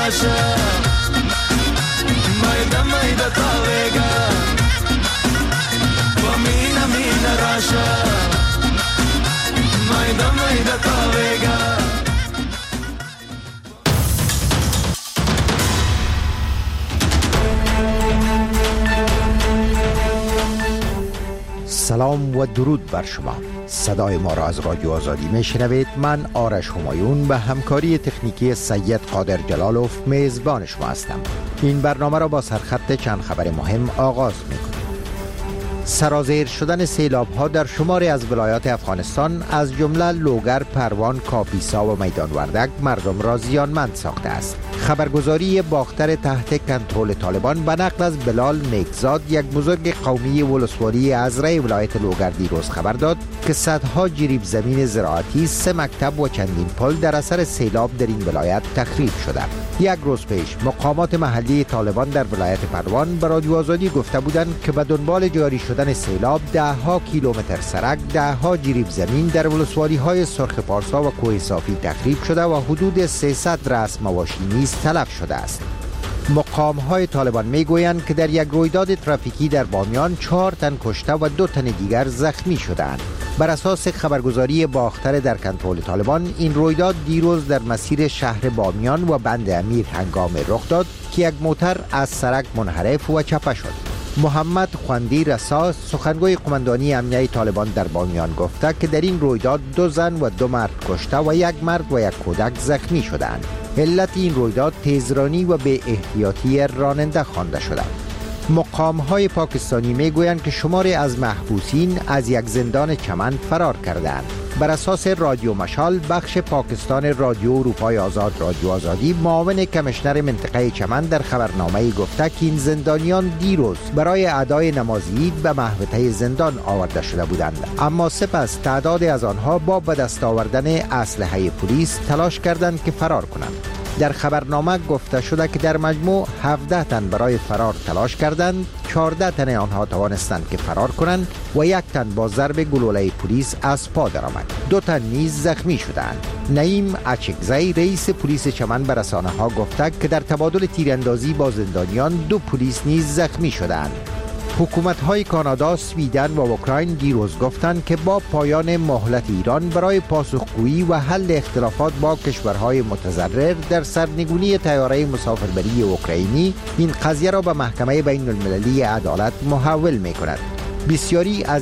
rasha maida maida tavega mina mina rasha maida maida tavega. سلام و درود بر شما. صدای ما را از رادیو آزادی میشنوید. من آرش همایون به همکاری تکنیکی سید قادر جلالوف میزبان شما هستم. این برنامه را با سرخط چند خبر مهم آغاز میکنیم. سرازیر شدن سیلاب ها در شماری از ولایات افغانستان از جمله لوگر، پروان، کاپیسا و میدان وردک مردم را زیانمند ساخته است. خبرگزاری باختر تحت کنترل طالبان به نقل از بلال نیکزاد، یک بزرگ قومی ولسوالی ازرع ولایت لوگر، دیروز خبر داد که صدها جریب زمین زراعتی، 3 مکتب و چندین پل در اثر سیلاب در این ولایت تخریب شده. یک روز پیش مقامات محلی طالبان در ولایت پروان به رادیو آزادی گفته بودند که به دنبال جاری شدن سیلاب 10 کیلومتر سرک، 10 جریب زمین در ولسوالی های سرخ پارسا و کوه صافی تخریب شده و حدود 300 رأس مواشی نیز تلف شده است. مقام های طالبان می گویند که در یک رویداد ترافیکی در بامیان 4 تن کشته و 2 تن دیگر زخمی شدند. بر اساس خبرگزاری باختر در کنترل طالبان، این رویداد دیروز در مسیر شهر بامیان و بند امیر هنگام رخ داد که یک موتر از سرک منحرف و چپه شد. محمد خوندی رسا، سخنگوی قماندانی امنیه طالبان در بامیان، گفته که در این رویداد 2 زن و 2 مرد کشته و 1 مرد و 1 کودک زخمی شدند. علت این رویداد تیزرانی و بی احتیاطی راننده خوانده شده. مقام‌های پاکستانی میگویند که شماری از محبوسین از یک زندان چمن فرار کردند. بر اساس رادیو مشال، بخش پاکستان رادیو اروپای آزاد رادیو آزادی، معاون کمیشنر منطقه چمن در خبرنامه‌ای گفته که این زندانیان دیروز برای ادای نماز عید به محوطه زندان آورده شده بودند، اما سپس تعدادی از آنها با به دست آوردن اسلحه پلیس تلاش کردند که فرار کنند. در خبرنامه گفته شده که در مجموع 17 تن برای فرار تلاش کردند، 14 تن آنها توانستند که فرار کنند و 1 تن با ضرب گلوله پلیس از پا درآمد. 2 تن نیز زخمی شدند. نعیم اچکزی، رئیس پلیس چمن، به رسانه‌ها گفته که در تبادل تیراندازی با زندانیان 2 پلیس نیز زخمی شدند. حکومت‌های کانادا، سویدن و اوکراین دیروز گفتند که با پایان مهلت ایران برای پاسخگویی و حل اختلافات با کشورهای متضرر در سرنگونی طیاره مسافربری اوکراینی، این قضیه را به محکمه بین المللی عدالت محول می‌کند. بسیاری از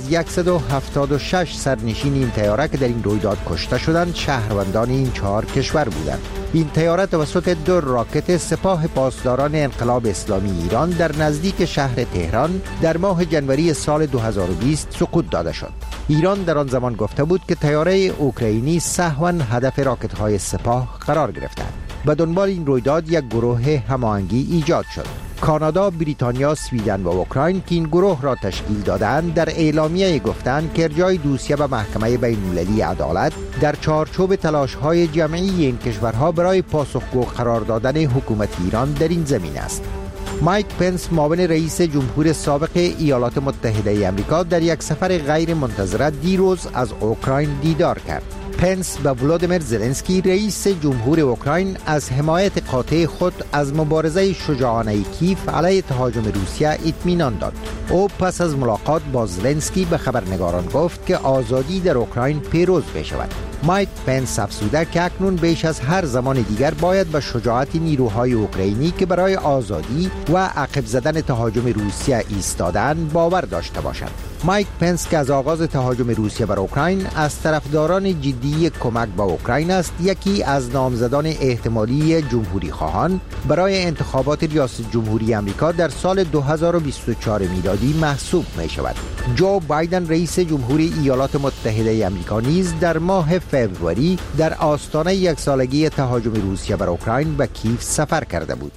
176 سرنشین این طیاره که در این رویداد کشته شدند شهروندان این 4 کشور بودند. این طیاره توسط 2 راکت سپاه پاسداران انقلاب اسلامی ایران در نزدیک شهر تهران در ماه جنوری سال 2020 سقوط داده شد. ایران در آن زمان گفته بود که طیاره اوکراینی سهواً هدف راکت‌های سپاه قرار گرفته. به دنبال این رویداد یک گروه هماهنگی ایجاد شد. کانادا، بریتانیا، سویدن و اوکراین که این گروه را تشکیل دادند در اعلامیه گفتند که ارجاع دوسیه به محکمه بین المللی عدالت در چارچوب تلاش‌های جمعی این کشورها برای پاسخگو قرار دادن حکومت ایران در این زمین است. مایک پنس، معاون رئیس جمهور سابق ایالات متحده آمریکا، در یک سفر غیر منتظره دیروز از اوکراین دیدار کرد. پنس به ولادیمیر زلنسکی، رئیس جمهور اوکراین، از حمایت قاطع خود از مبارزه شجاعانه کیف علیه تهاجم روسیه اطمینان داد. او پس از ملاقات با زلنسکی به خبرنگاران گفت که آزادی در اوکراین پیروز بشود. مایک پنس افزوده که اکنون بیش از هر زمان دیگر باید به شجاعت نیروهای اوکراینی که برای آزادی و عقب زدن تهاجم روسیه ایستادند باور داشته باشند. مایک پنس که از آغاز تهاجم روسیه بر اوکراین از طرفداران جدی کمک به اوکراین است، یکی از نامزدان احتمالی جمهوری خواهان برای انتخابات ریاست جمهوری آمریکا در سال 2024 میلادی محسوب می شود. جو بایدن، رئیس جمهوری ایالات متحده آمریکا، نیز در ماه فوریه در آستانه 1 سالگی تهاجم روسیه بر اوکراین به کیف سفر کرده بود.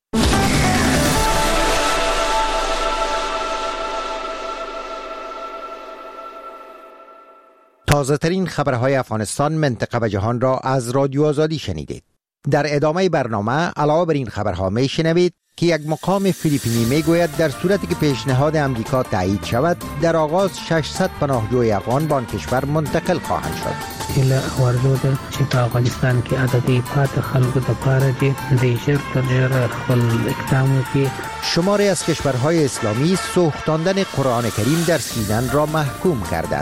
تازه‌ترین خبرهای افغانستان، منطقه و جهان را از رادیو آزادی شنیدید. در ادامه برنامه علاوه بر این خبرها میشنوید که یک مقام فیلیپینی میگوید در صورتی که پیشنهاد امریکا تایید شود در آغاز 600 پناهجوی افغان به آن کشور منتقل خواهند شد. هله ورزو ده چې په افغانستان کې عددي پات خلکو د پاره دي د ژر تر ژره خپل اقدام وکړي. شماری از کشورهای اسلامی سوختاندن قرآن کریم در سویدن را محکوم کردند.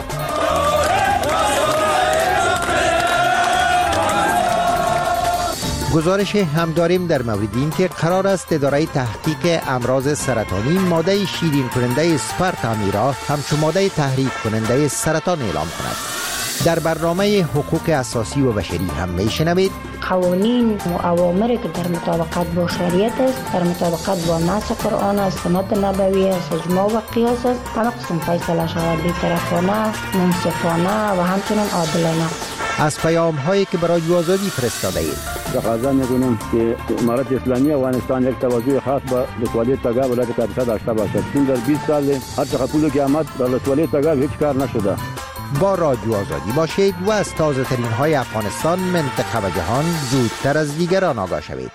گزارش هم داریم در مورد این که قرار است اداره تحقیق امراض سرطانی ماده شیرین کننده اسپارتامی را همچون ماده تحریک کننده سرطان اعلام کند. در برنامه حقوق اساسی و بشری هم میشنوید قوانین و اوامری که در مطابقت با شریعت است، در مطابقت با نص قرآن است، سنت نبوی است، اجماع و قیاس است، همه قسم فیصله شود بی‌طرفانه، منصفانه و همچنین عادلانه. از پیام هایی که برای آزادی فرستاده اید. تقاضا می‌کنیم که امارت اسلامی افغانستان یک توجه خاص به لسوالی تگا ولایت کاپیتا داشته باشد. چون در 20 سال هر چقدر پولی که آمد در لسوالی تگا هیچ کار نشده. با رادیو آزادی باشید و از تازه ترین های افغانستان، منطقه و جهان زودتر از دیگران آگاه شوید.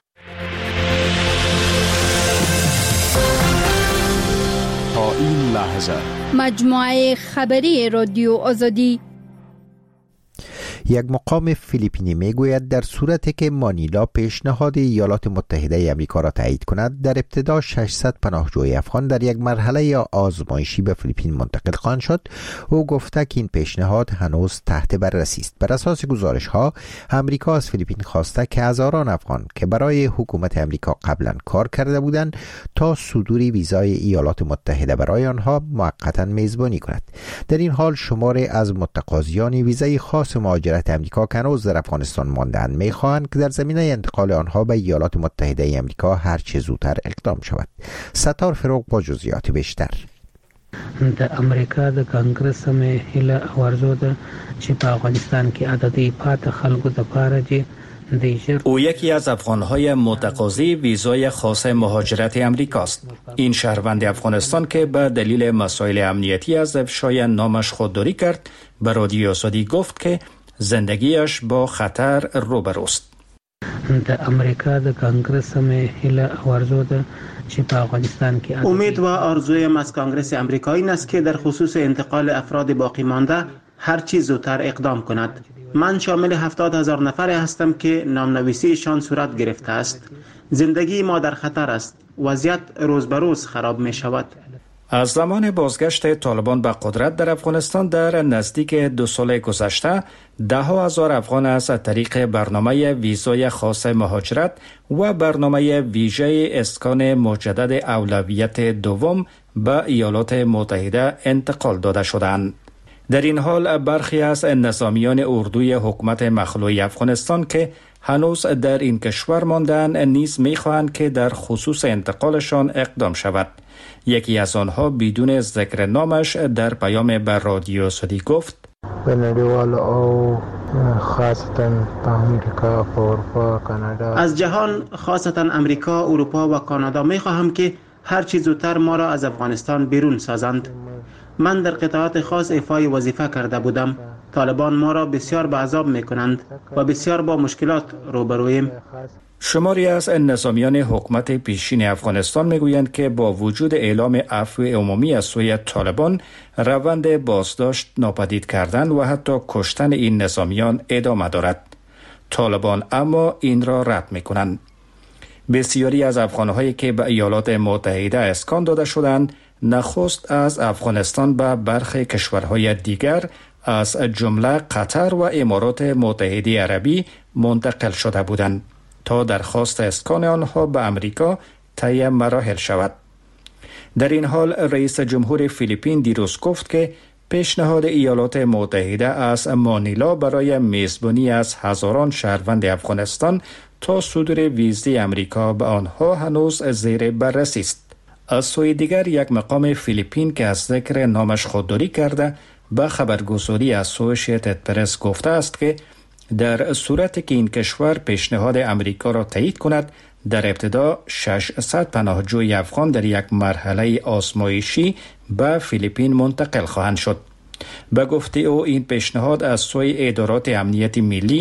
تا این لحظه مجموعه خبری رادیو آزادی. یک مقام فیلیپینی میگوید در صورتی که مانیلا پیشنهاد ایالات متحده آمریکا را تایید کند در ابتدا 600 پناهجوی افغان در یک مرحله آزمایشی به فیلیپین منتقل خواهند شد. او گفته که این پیشنهاد هنوز تحت بررسی است. بر اساس گزارش ها آمریکا از فیلیپین خواسته که هزاران افغان که برای حکومت آمریکا قبلا کار کرده بودند تا صدور ویزای ایالات متحده برای آنها موقتا میزبانی کند. در این حال شماری از متقاضیان ویزای خاص مهاجرت امریکا که هنوز در افغانستان مانده‌اند می‌خواهند که در زمینه انتقال آنها به ایالات متحده آمریکا هر چه زودتر اقدام شود. ستار فروغ با جزئیات بیشتر. د امریکا د کانګرس هم هله ورزو ده چې په افغانستان کې عددي پات خلکو د پاره دي. او یکی از افغان‌های متقاضی ویزای خاص مهاجرت امریکاست. این شهروند افغانستان که به دلیل مسائل امنیتی از افشای نامش خودداری کرد به رادیو آزادی گفت که زندگیش با خطر روبروست. د امریکا د کانګرس هم هله ورزو ده چې په افغانستان کې امید و آرزویم از کانگرس امریکایی این است که در خصوص انتقال افراد باقی مانده هر چیز زودتر اقدام کند. من شامل 70,000 نفر هستم که نامنویسیشان صورت گرفته است. زندگی ما در خطر است. وضعیت روز به روز خراب می شود. از زمان بازگشت طالبان به قدرت در افغانستان در نزدیک 2 سال گذشته 10,000 افغان از طریق برنامه ویزای خاص مهاجرت و برنامه ویژه اسکان مجدد اولویت دوم به ایالات متحده انتقال داده شدند. در این حال برخی از نظامیان اردوی حکومت مخلوع افغانستان که هنوز در این کشور ماندن نیز می‌خواهند که در خصوص انتقالشان اقدام شود. یکی از آنها بدون ذکر نامش در پیام به رادیو آزادی گفت از جهان خاصتا امریکا، اروپا و کانادا می‌خواهم که هر چیز زودتر ما را از افغانستان بیرون سازند. من در قطاعات خاص ایفای وظیفه کرده بودم. طالبان ما را بسیار به عذاب می‌کنند و بسیار با مشکلات روبرویم. شماری از نظامیان حکومت پیشین افغانستان میگویند که با وجود اعلام عفو عمومی از سوی طالبان روند بازداشت، ناپدید کردن و حتی کشتن این نظامیان ادامه دارد. طالبان اما این را رد میکنند. بسیاری از افغانهایی که به ایالات متحده اسکان داده شدند نخست از افغانستان به برخی کشورهای دیگر از جمله قطر و امارات متحده عربی منتقل شده بودند تا درخواست اسکان آنها به امریکا طی مراحل شود. در این حال رئیس جمهور فیلیپین دیروز گفت که پیشنهاد ایالات متحده از مانیلا برای میزبانی از هزاران شهروند افغانستان تا صدور ویزای امریکا به آنها هنوز زیر بررسی است. از سوی دیگر یک مقام فیلیپین که از ذکر نامش خودداری کرده به خبرگزاری اسوسییتد پرس گفته است که در صورتی که این کشور پیشنهاد امریکا را تایید کند در ابتدا 600 پناهجوی افغان در یک مرحله آزمایشی به فیلیپین منتقل خواهند شد. به گفته او این پیشنهاد از سوی ادارات امنیت ملی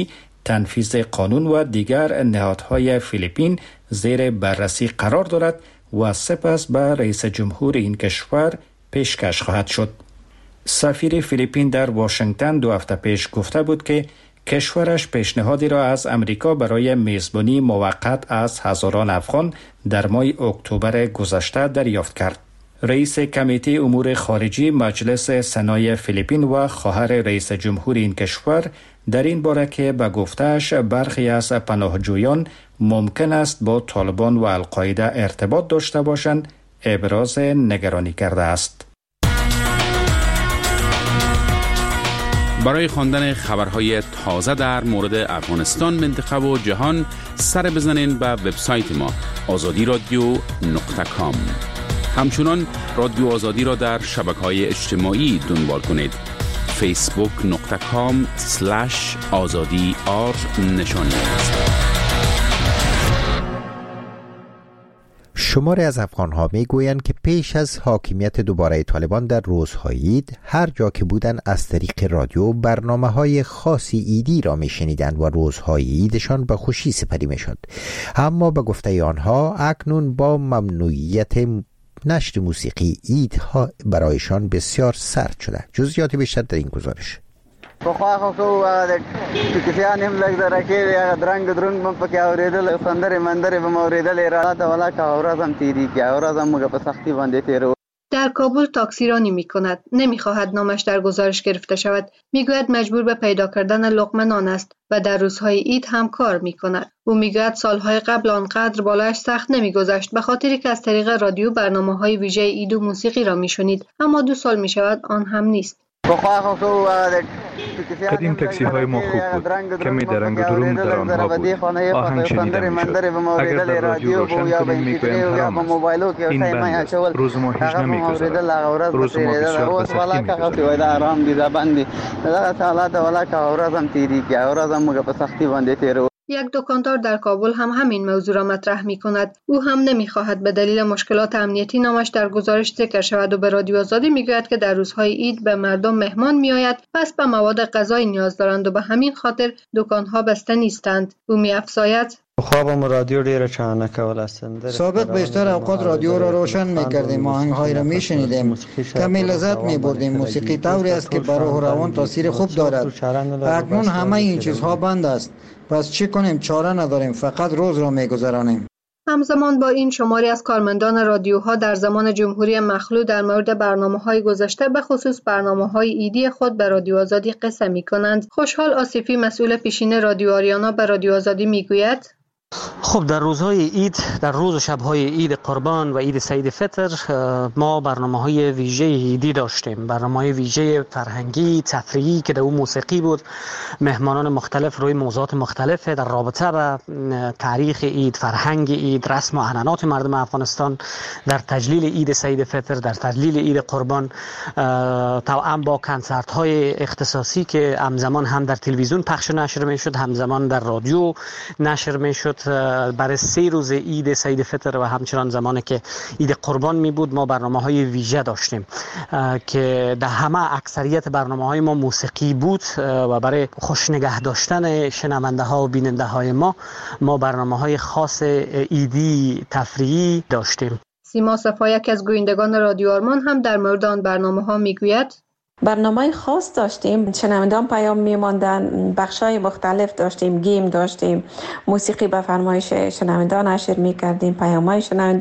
تنفیذ قانون و دیگر نهادهای فیلیپین زیر بررسی قرار دارد و سپس به رئیس جمهور این کشور پیشکش خواهد شد. سفیر فیلیپین در واشنگتن 2 هفته پیش گفته بود که کشورش پیشنهادی را از امریکا برای میزبانی موقت از هزاران افغان در ماه اکتبر گذشته دریافت کرد. رئیس کمیته امور خارجی مجلس سنای فیلیپین و خواهر رئیس جمهور این کشور در این باره که به گفته‌اش برخی از پناهجویان ممکن است با طالبان و القاعده ارتباط داشته باشند ابراز نگرانی کرده است. برای خواندن خبرهای تازه در مورد افغانستان، منطقه و جهان سر بزنین به وبسایت ما azadiradyo.com. همچنان رادیو آزادی را در شبکه‌های اجتماعی دنبال کنید. facebook.com/azadi_r شماری از افغان‌ها می‌گویند که پیش از حاکمیت دوباره طالبان در روزهای عید هر جا که بودند از طریق رادیو برنامه‌های خاصی عیدی را می‌شنیدند و روزهای عیدشان به خوشی سپری می‌شد. اما به گفته آنها اکنون با ممنوعیت نشر موسیقی عیدها برایشان بسیار سرد شده. جزئیات بیشتر در این گزارش. بخوا خو کسیان هم لګ درکې درنګ درنګ په کې اوریدل سندره مندره به اوریدل را ته ولا کا اورازم تیری کی اورازم موږ په سختی باندې تیرو. در کابل تاکسیرانی می‌کند، نمی‌خواهد نامش در گزارش گرفته شود. می‌گوید مجبور به پیدا کردن لقمه نان است و در روزهای عید هم کار می‌کند. او می‌گوید سالهای قبل آنقدر بالایش سخت نمی‌گذشت به خاطری که از طریق رادیو برنامه‌های ویژه عید و موسیقی را می‌شنید، اما 2 سال می‌شود آن هم نیست. قدیم تاکسی های ما خوب بود، کمی درنگ و دروم در آنها بود، آهنگ شنیده می شد. اگر در رادیو روشن کنیم می گویم حرام است، این بند است، روز ما هیچ نمی گذارد، روز ما بسیار به سختی می گذارد. یک دکاندار در کابل هم همین موضوع را مطرح می کند. او هم نمی‌خواهد به دلیل مشکلات امنیتی نامش در گزارش ذکر شود و به رادیو آزادی می‌گوید که در روزهای عید به مردم مهمان می‌آید، پس به مواد غذایی نیاز دارند و به همین خاطر دکان‌ها بسته نیستند. او می‌افزاید: خوابم رادیو ډیره چانه کول است. سابق بیشتر اوقات رادیو را روشن می‌کردیم، آهنگ‌های را می‌شنیدیم، کمی لذت می‌بردیم. موسیقی طوری است که بر روح و روان تاثیر خوب دارد. اکنون همه این چیزها بند است. پس چی کنیم؟ چاره نداریم، فقط روز را می‌گذرانیم. همزمان با این شماری از کارمندان رادیوها در زمان جمهوری مخلوع در مورد برنامه‌های گذشته به خصوص برنامه‌های عیدی خود به رادیو آزادی قصه می‌کنند. خوشحال آصفی مسئول پیشین رادیو آریانا به رادیو آزادی می‌گوید: خب در روزهای عید، در روز و شب‌های عید قربان و عید سعید فطر ما برنامه‌های ویژه عیدی داشتیم، برنامه‌های ویژه فرهنگی، تفریحی که در اون موسیقی بود، مهمانان مختلف روی موضوعات مختلف در رابطه با تاریخ عید، فرهنگ عید، رسم و عنعنات مردم افغانستان در تجلیل عید سعید فطر، در تجلیل عید قربان، توأم با کنسرت‌های اختصاصی که همزمان هم در تلویزیون پخش و نشر می‌شد، همزمان در رادیو نشر می‌شد. برای 3 روز عید سعید فطر و همچنان زمانی که عید قربان می بود ما برنامه‌های ویژه داشتیم که در همه اکثریت برنامه‌های ما موسیقی بود و برای خوش نگه داشتن شنونده ها و بیننده های ما برنامه‌های خاص عیدی تفریحی داشتیم. سیما صفا یک از گویندگان رادیو آرمان هم در مورد آن برنامه‌ها میگوید: برنامه خاص داشتیم، شنوندگان پیام می‌ماندن، بخشای مختلف داشتیم، گیم داشتیم، موسیقی به فرمایش شنوندگان نشر می‌کردیم، پیام‌های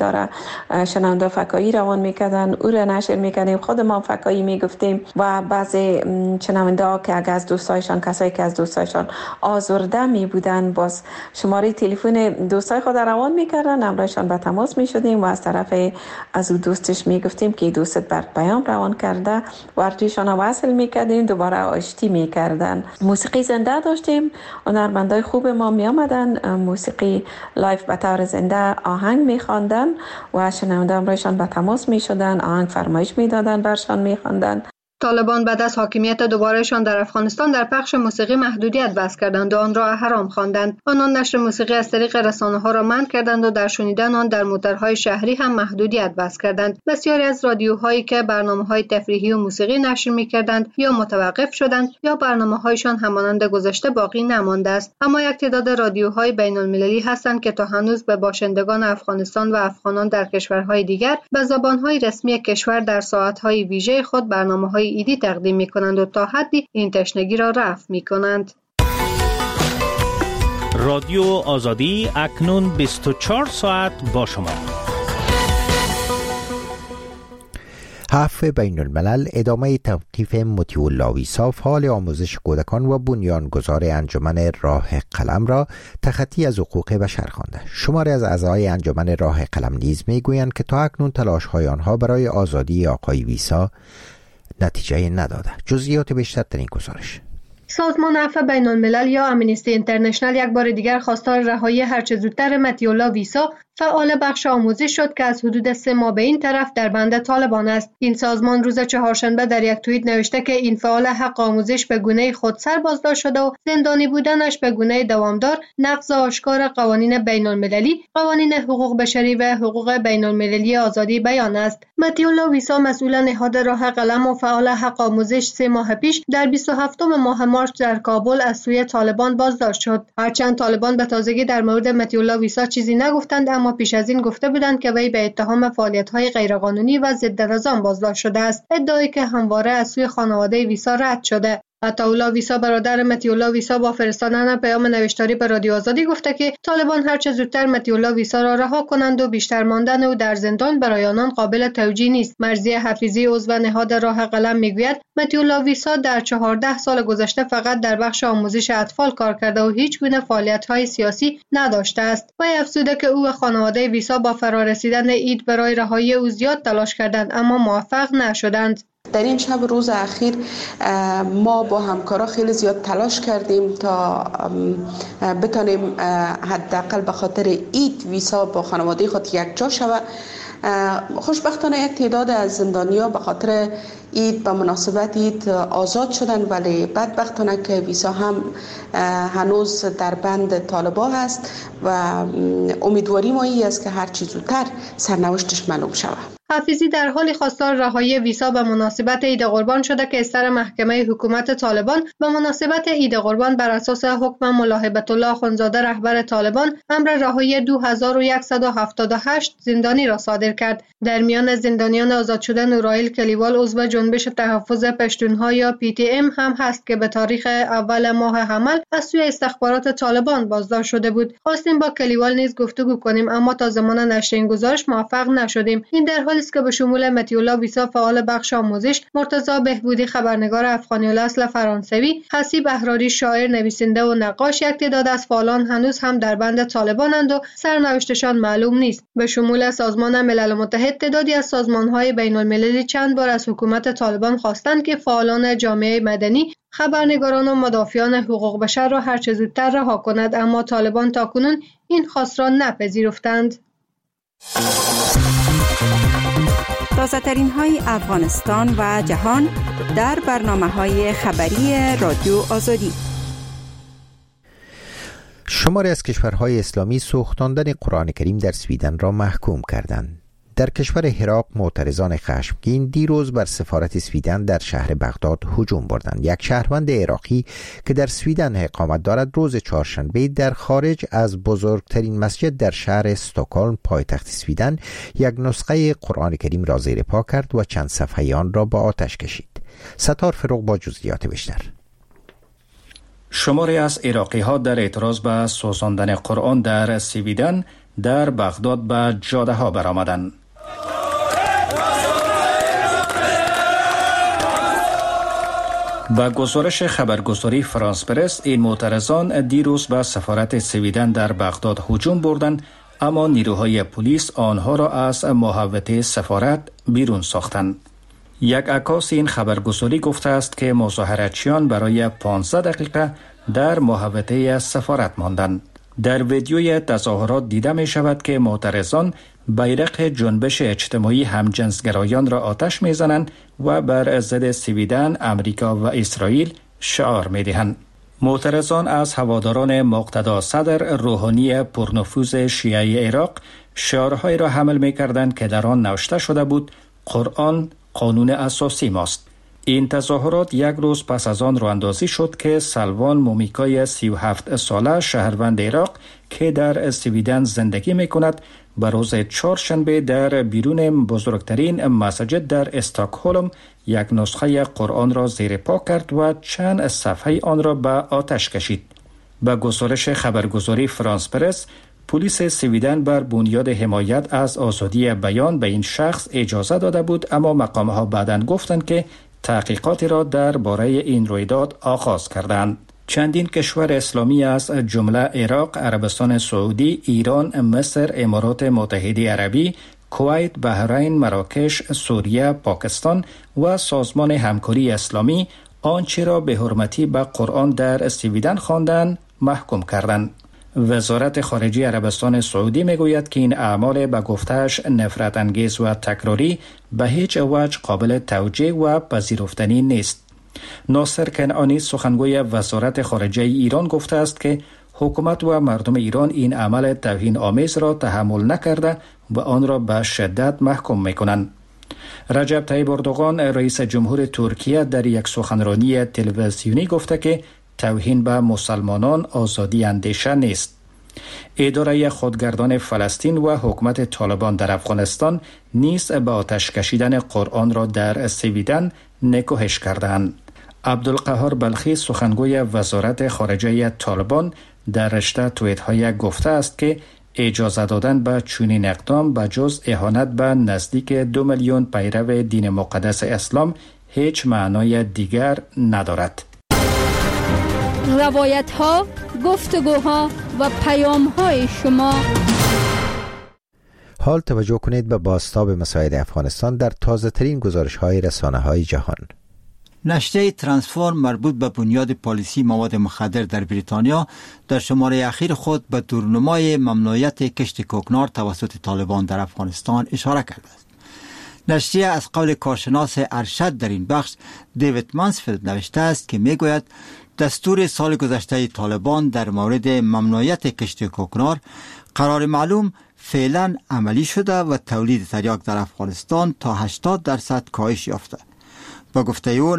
شنونده فکایی روان می‌کردن، او را نشر می‌کردیم، خود ما فکایی می‌گفتیم و بعضی شنونده‌ها که اگه از دوستایشان، کسایی که از دوستایشان آزرده می‌بودن، باز شماره تلفن دوستای خود روان می‌کردن، همراهشان به تماس می‌شدیم و از طرف از او دوستش می‌گفتیم که دوستت بر پیام روان کرده و ارتیشان وصل میکردیم، دوباره آشتی میکردن. موسیقی زنده داشتیم، هنرمندای خوب ما میامدن، موسیقی لایف به طور زنده آهنگ میخواندن و شنونده همراهشان به تماس میشدن، آهنگ فرمایش میدادن، برشان میخواندن. طالبان بعد از حاکمیت دوبارهشان در افغانستان در پخش موسیقی محدودیت وضع کردند و آن را حرام خواندند. آنان نشر موسیقی از طریق رسانه‌ها را منع کردند و در شنیدن آن در موتورهای شهری هم محدودیت وضع کردند. بسیاری از رادیوهایی که برنامه‌های تفریحی و موسیقی نشر می‌کردند یا متوقف شدند یا برنامه‌هایشان همانند گذشته باقی نمانده است. اما یک تعداد رادیوهای بین‌المللی هستند که تا هنوز به باشندگان افغانستان و افغانان در کشورهای دیگر به زبان‌های رسمی کشور در ساعت‌های ویژه خود برنامه‌های ایدی تقدیم می‌کنند و تا حدی این تشنگی را رفع می‌کنند. رادیو آزادی اکنون 24 ساعت با شما. هفت بین الملل ادامه توقیف مطیع الله ویسا فعال آموزش کودکان و بنیانگذار انجمن راه قلم را تخطی از حقوق بشر خوانده. شماری از اعضای انجمن راه قلم نیز میگویند که تا اکنون تلاش‌های آنها برای آزادی آقای ویسا نتیجه نداده. جزئیات بیشتر در این گزارش. سازمان عفو بین الملل یا امنیستی اینترنشنال یک بار دیگر خواستار رهایی هرچه زودتر مطیع الله ویسا فعال بخش آموزش شد که از حدود 3 ماه به این طرف در بند طالبان است. این سازمان روز چهارشنبه در یک توییت نوشته که این فعال حق آموزش به گونه خودسر بازداشت شده و زندانی بودنش به گونه دوامدار نقض آشکار قوانین بین المللی، قوانین حقوق بشری و حقوق بین المللی آزادی بیان است. مطیع الله ویسا مسئول نهاد راه قلم و فعال حق آموزش 3 ماه پیش در 27 ماه مارس در کابل از سوی طالبان بازداشت شد. هرچند طالبان به تازگی در مورد مطیع الله ویسا چیزی نگفتند، اما پیش از این گفته بودند که وی به اتهام فعالیت‌های غیرقانونی و ضد نظام بازداشت شده است، ادعایی که همواره از سوی خانواده ویسا رد شده. عطاالله ویسا برادر مطیع الله ویسا با فرستادن پیام نوشتاری به رادیو آزادی گفته که طالبان هرچه زودتر مطیع الله ویسا را رها کنند و بیشتر ماندن او در زندان برای آنان قابل توجیه نیست. مرضیه حفیظی عضو نهاد راه قلم میگوید مطیع الله ویسا در 14 سال گذشته فقط در بخش آموزش اطفال کار کرده و هیچ گونه فعالیت‌های سیاسی نداشته است. و افزوده که او و خانواده ویسا با فرارسیدن عید برای رهایی او زیاد تلاش کردند اما موفق نشدند. در این شب روز اخیر ما با همکارا خیلی زیاد تلاش کردیم تا بتانیم حداقل به خاطر عید ویسا با خانواده خود یک جا شود. خوشبختانه یک تعداد از زندانی‌ها به خاطر عید به مناسبت عید آزاد شدند، ولی بدبختانه که ویسا هم هنوز در بند طالبان است و امیدواری ما این است که هر چیز زودتر سرنوشتش معلوم شود. حفیظی در حال خواستار رهایی ویسا به مناسبت عید قربان شده که سر محکمه حکومت طالبان به مناسبت عید قربان بر اساس حکم ملاهبت الله اخوندزاده رهبر طالبان امر رهایی 2178 زندانی را صادر کرد. در میان زندانیان آزاد شده نورایل کلیوال عضو جنبش تحفظ پشتونها یا PTM هم هست که به تاریخ اول ماه حمل از سوی استخبارات طالبان بازداشت شده بود. خواستیم با کلیوال نیز گفتگو کنیم اما تا زمان نشر این گزارش موفق نشدیم. این در حالی است که به شمول مطیع الله ویسا فعال بخش آموزش، مرتضی بهبودی خبرنگار افغانی الاصل فرانسوی، حسیب احراری شاعر، نویسنده و نقاش، یک تعداد از فعالان هنوز هم در بند طالبانند و سرنوشتشان معلوم نیست. به شمول سازمان ملل متحد تعدادی از سازمان‌های بین‌المللی چند بار از حکومت طالبان خواستند که فعالان جامعه مدنی، خبرنگاران و مدافعان حقوق بشر را هر چه زودتر رها کند، اما طالبان تاکنون این خواست را نپذیرفتند. تازه‌ترین های افغانستان و جهان در برنامه‌های خبری رادیو آزادی. شماری از کشورهای اسلامی سوختاندن قرآن کریم در سویدن را محکوم کردند. در کشور عراق معترضان خشمگین دیروز بر سفارت سویدن در شهر بغداد هجوم بردند. یک شهروند عراقی که در سویدن اقامت دارد روز چهارشنبه در خارج از بزرگترین مسجد در شهر استکهلم پایتخت سویدن یک نسخه قرآن کریم را زیر پا کرد و چند صفحه آن را با آتش کشید. ستار فروغ با جزئیات بیشتر. شماری از عراقی ها در اعتراض به سوزاندن قرآن در سویدن در بغداد به جاده ها برآمدند. با گزارش خبرگزاری فرانس پرس، این معترضان دیروز به سفارت سویدن در بغداد هجوم بردند، اما نیروهای پلیس آنها را از محوطه سفارت بیرون ساختند. یک عکاس این خبرگزاری گفته است که مظاهراتچیان برای 15 دقیقه در محوطه سفارت ماندند. در ویدیوی تظاهرات دیده می شود که معترضان بیرق جنبش اجتماعی همجنسگرایان را آتش می زنند و بر ضد سویدن، امریکا و اسرائیل شعار می دهند. معترضان از هواداران مقتدا صدر روحانی پرنفوذ شیعه عراق شعارهایی را حمل می کردند که در آن نوشته شده بود قرآن قانون اساسی ماست. این تظاهرات یک روز پس از آن رواندازی شد که سلوان مومیکای 37 ساله شهروند عراق که در سویدن زندگی می کند به روز چهارشنبه در بیرون بزرگترین مسجد در استکهلم یک نسخه قرآن را زیر پا کرد و چند صفحه آن را به آتش کشید. به گزارش خبرگزاری فرانس پرس، پلیس سویدن بر بنیاد حمایت از آزادی بیان به این شخص اجازه داده بود، اما مقام‌ها بعداً گفتند که تحقیقاتی را درباره این رویداد آغاز کردند. چندین کشور اسلامی از جمله عراق، عربستان سعودی، ایران، مصر، امارات متحده عربی، کویت، بحرین، مراکش، سوریه، پاکستان و سازمان همکاری اسلامی آنچه را به حرمتی به قرآن در سویدن خواندند محکوم کردند. وزارت خارجه عربستان سعودی میگوید که این اعمال به گفته‌اش نفرت انگیز و تکراری به هیچ وجه قابل توجیه و پذیرفتنی نیست. ناصر کنعانی سخنگوی وزارت خارجه ایران گفته است که حکومت و مردم ایران این عمل توهین آمیز را تحمل نکرده و آن را به شدت محکوم میکنند. رجب طیب اردوغان رئیس جمهور ترکیه در یک سخنرانی تلویزیونی گفته که توهین به مسلمانان آزادی اندیشه نیست. اداره خودگردان فلسطین و حکومت طالبان در افغانستان نیز به آتش کشیدن قرآن را در سویدن نکوهش کردند. عبدالقهار بلخی سخنگوی وزارت خارجه طالبان در رشته توییت‌های گفته است که اجازه دادن به چنین اقدام به جز اهانت به نزدیک 2 میلیون پیرو دین مقدس اسلام هیچ معنای دیگر ندارد. روایت ها، گفتگوها و پیام های شما. حال توجه کنید به بازتاب مسائل افغانستان در تازه ترین گزارش های رسانه های جهان. نشریه ترانسفورم مربوط به بنیاد پالیسی مواد مخدر در بریتانیا در شماره اخیر خود به دورنمای ممنوعیت کشت کوکنار توسط طالبان در افغانستان اشاره کرده است. نشریه از قول کارشناس ارشد در این بخش دیوید مانسفیلد نوشته است که میگوید دستور سال گذشته طالبان در مورد ممنوعیت کشت کوکنار قرار معلوم فعلا عملی شده و تولید تریاک در افغانستان تا 80% کاهش یافته. با گفته او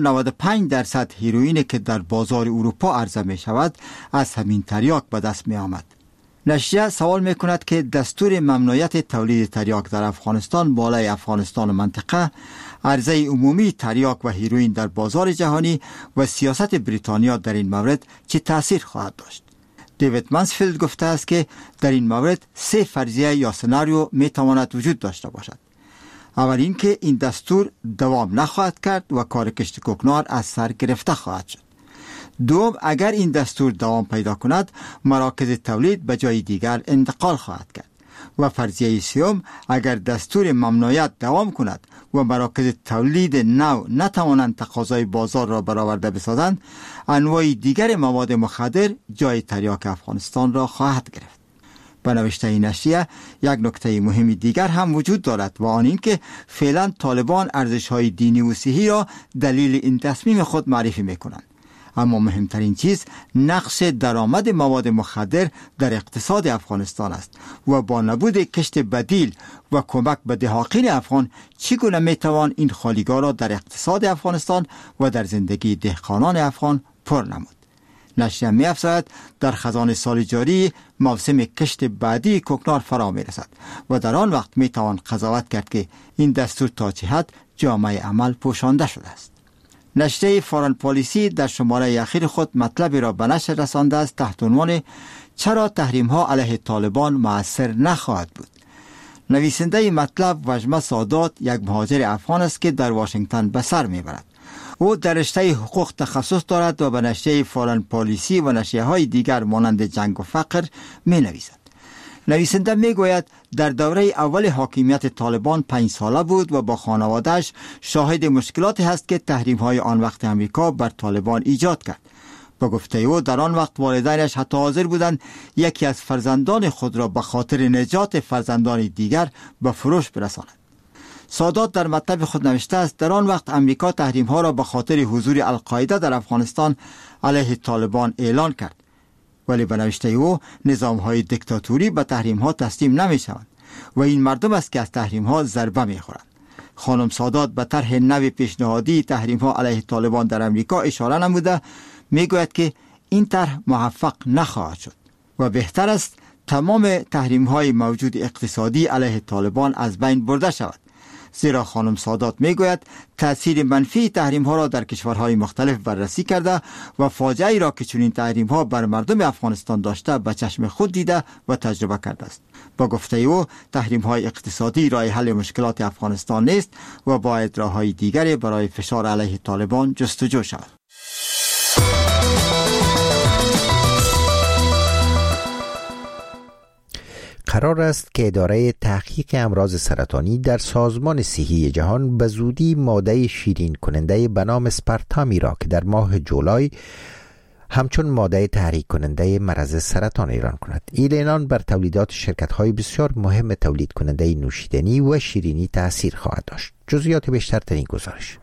95% هیروئین که در بازار اروپا عرضه می شود از همین تریاک به دست می آمد. نشریه سوال می کند که دستور ممنوعیت تولید تریاک در افغانستان بالای افغانستان و منطقه، عرضه عمومی تریاک و هیروئین در بازار جهانی و سیاست بریتانیا در این مورد چه تأثیر خواهد داشت. دیوید مانسفیلد گفته است که در این مورد 3 فرضیه یا سناریو می تواند وجود داشته باشد. اول این که این دستور دوام نخواهد کرد و کار کشت کوکنار از سر گرفته خواهد شد. دوم، اگر این دستور دوام پیدا کند مراکز تولید به جای دیگر انتقال خواهد کرد. و فرضیه سوم، اگر دستور ممنوعیت دوام کند و مراکز تولید نو نتوانند تقاضای بازار را برآورده بسازند، انواع دیگر مواد مخدر جای تریاک افغانستان را خواهد گرفت. به نوشته این نشریه یک نکته مهم دیگر هم وجود دارد و آن این که فعلا طالبان ارزش‌های دینی و صحی را دلیل این تصمیم خود معرفی می‌کنند. اما مهمترین چیز نقش درآمد مواد مخدر در اقتصاد افغانستان است و با نبود کشت بدیل و کمک به دهاقین افغان چگونه میتوان این خالیگاه را در اقتصاد افغانستان و در زندگی دهقانان افغان پر نمود. نشریه می‌افزاید در خزان سال جاری موسم کشت بعدی کوکنار فرا می‌رسد و در آن وقت میتوان قضاوت کرد که این دستور تا چه حد جامعه عمل پوشانده شده است. نشریه فارن پالیسی در شماره اخیر خود مطلبی را به نشر رسانده است تحت عنوان چرا تحریم‌ها علیه طالبان مؤثر نخواهد بود. نویسنده مطلب وجمه سادات یک مهاجر افغان است که در واشنگتن به سر میبرد. او در رشته حقوق تخصص دارد و به نشریه فارن پالیسی و نشریه‌های دیگر مانند جنگ و فقر می‌نویسد. نویسنده میگوید در دوره اول حاکمیت طالبان 5 ساله بود و با خانواده‌اش شاهد مشکلاتی هست که تحریم‌های آن وقت امریکا بر طالبان ایجاد کرد با گفته او در آن وقت والدینش حتی حاضر بودند یکی از فرزندان خود را به خاطر نجات فرزندان دیگر به فروش برسانند. سادات در مطلب خود نوشته است در آن وقت امریکا تحریم ها را به خاطر حضور القاعده در افغانستان علیه طالبان اعلان کرد، ولی به نوشته او نظام های دیکتاتوری به تحریم ها تسلیم نمی شوند و این مردم است که از تحریم ها ضربه می خورند. خانم سادات به طرح نو پیشنهادی تحریم ها علیه طالبان در امریکا اشاره نموده می گوید که این طرح موفق نخواهد شد و بهتر است تمام تحریم های موجود اقتصادی علیه طالبان از بین برده شود، زیرا خانم سادات می گوید تأثیر منفی تحریم ها را در کشورهای مختلف بررسی کرده و فاجعه‌ای را که چنین تحریم ها بر مردم افغانستان داشته به چشم خود دیده و تجربه کرده است. با گفته او تحریم های اقتصادی راه حل مشکلات افغانستان نیست و باید راه‌های دیگری برای فشار علیه طالبان جستجو شود. قرار است که اداره تحقیق امراض سرطانی در سازمان صحی جهان به زودی ماده شیرین کننده به نام اسپارتامی را که در ماه جولای همچون ماده تحریک کننده مرض سرطان اعلان کند. این اعلان بر تولیدات شرکت‌های بسیار مهم تولید کننده نوشیدنی و شیرینی تأثیر خواهد داشت. جزئیات بیشتر در این گزارش.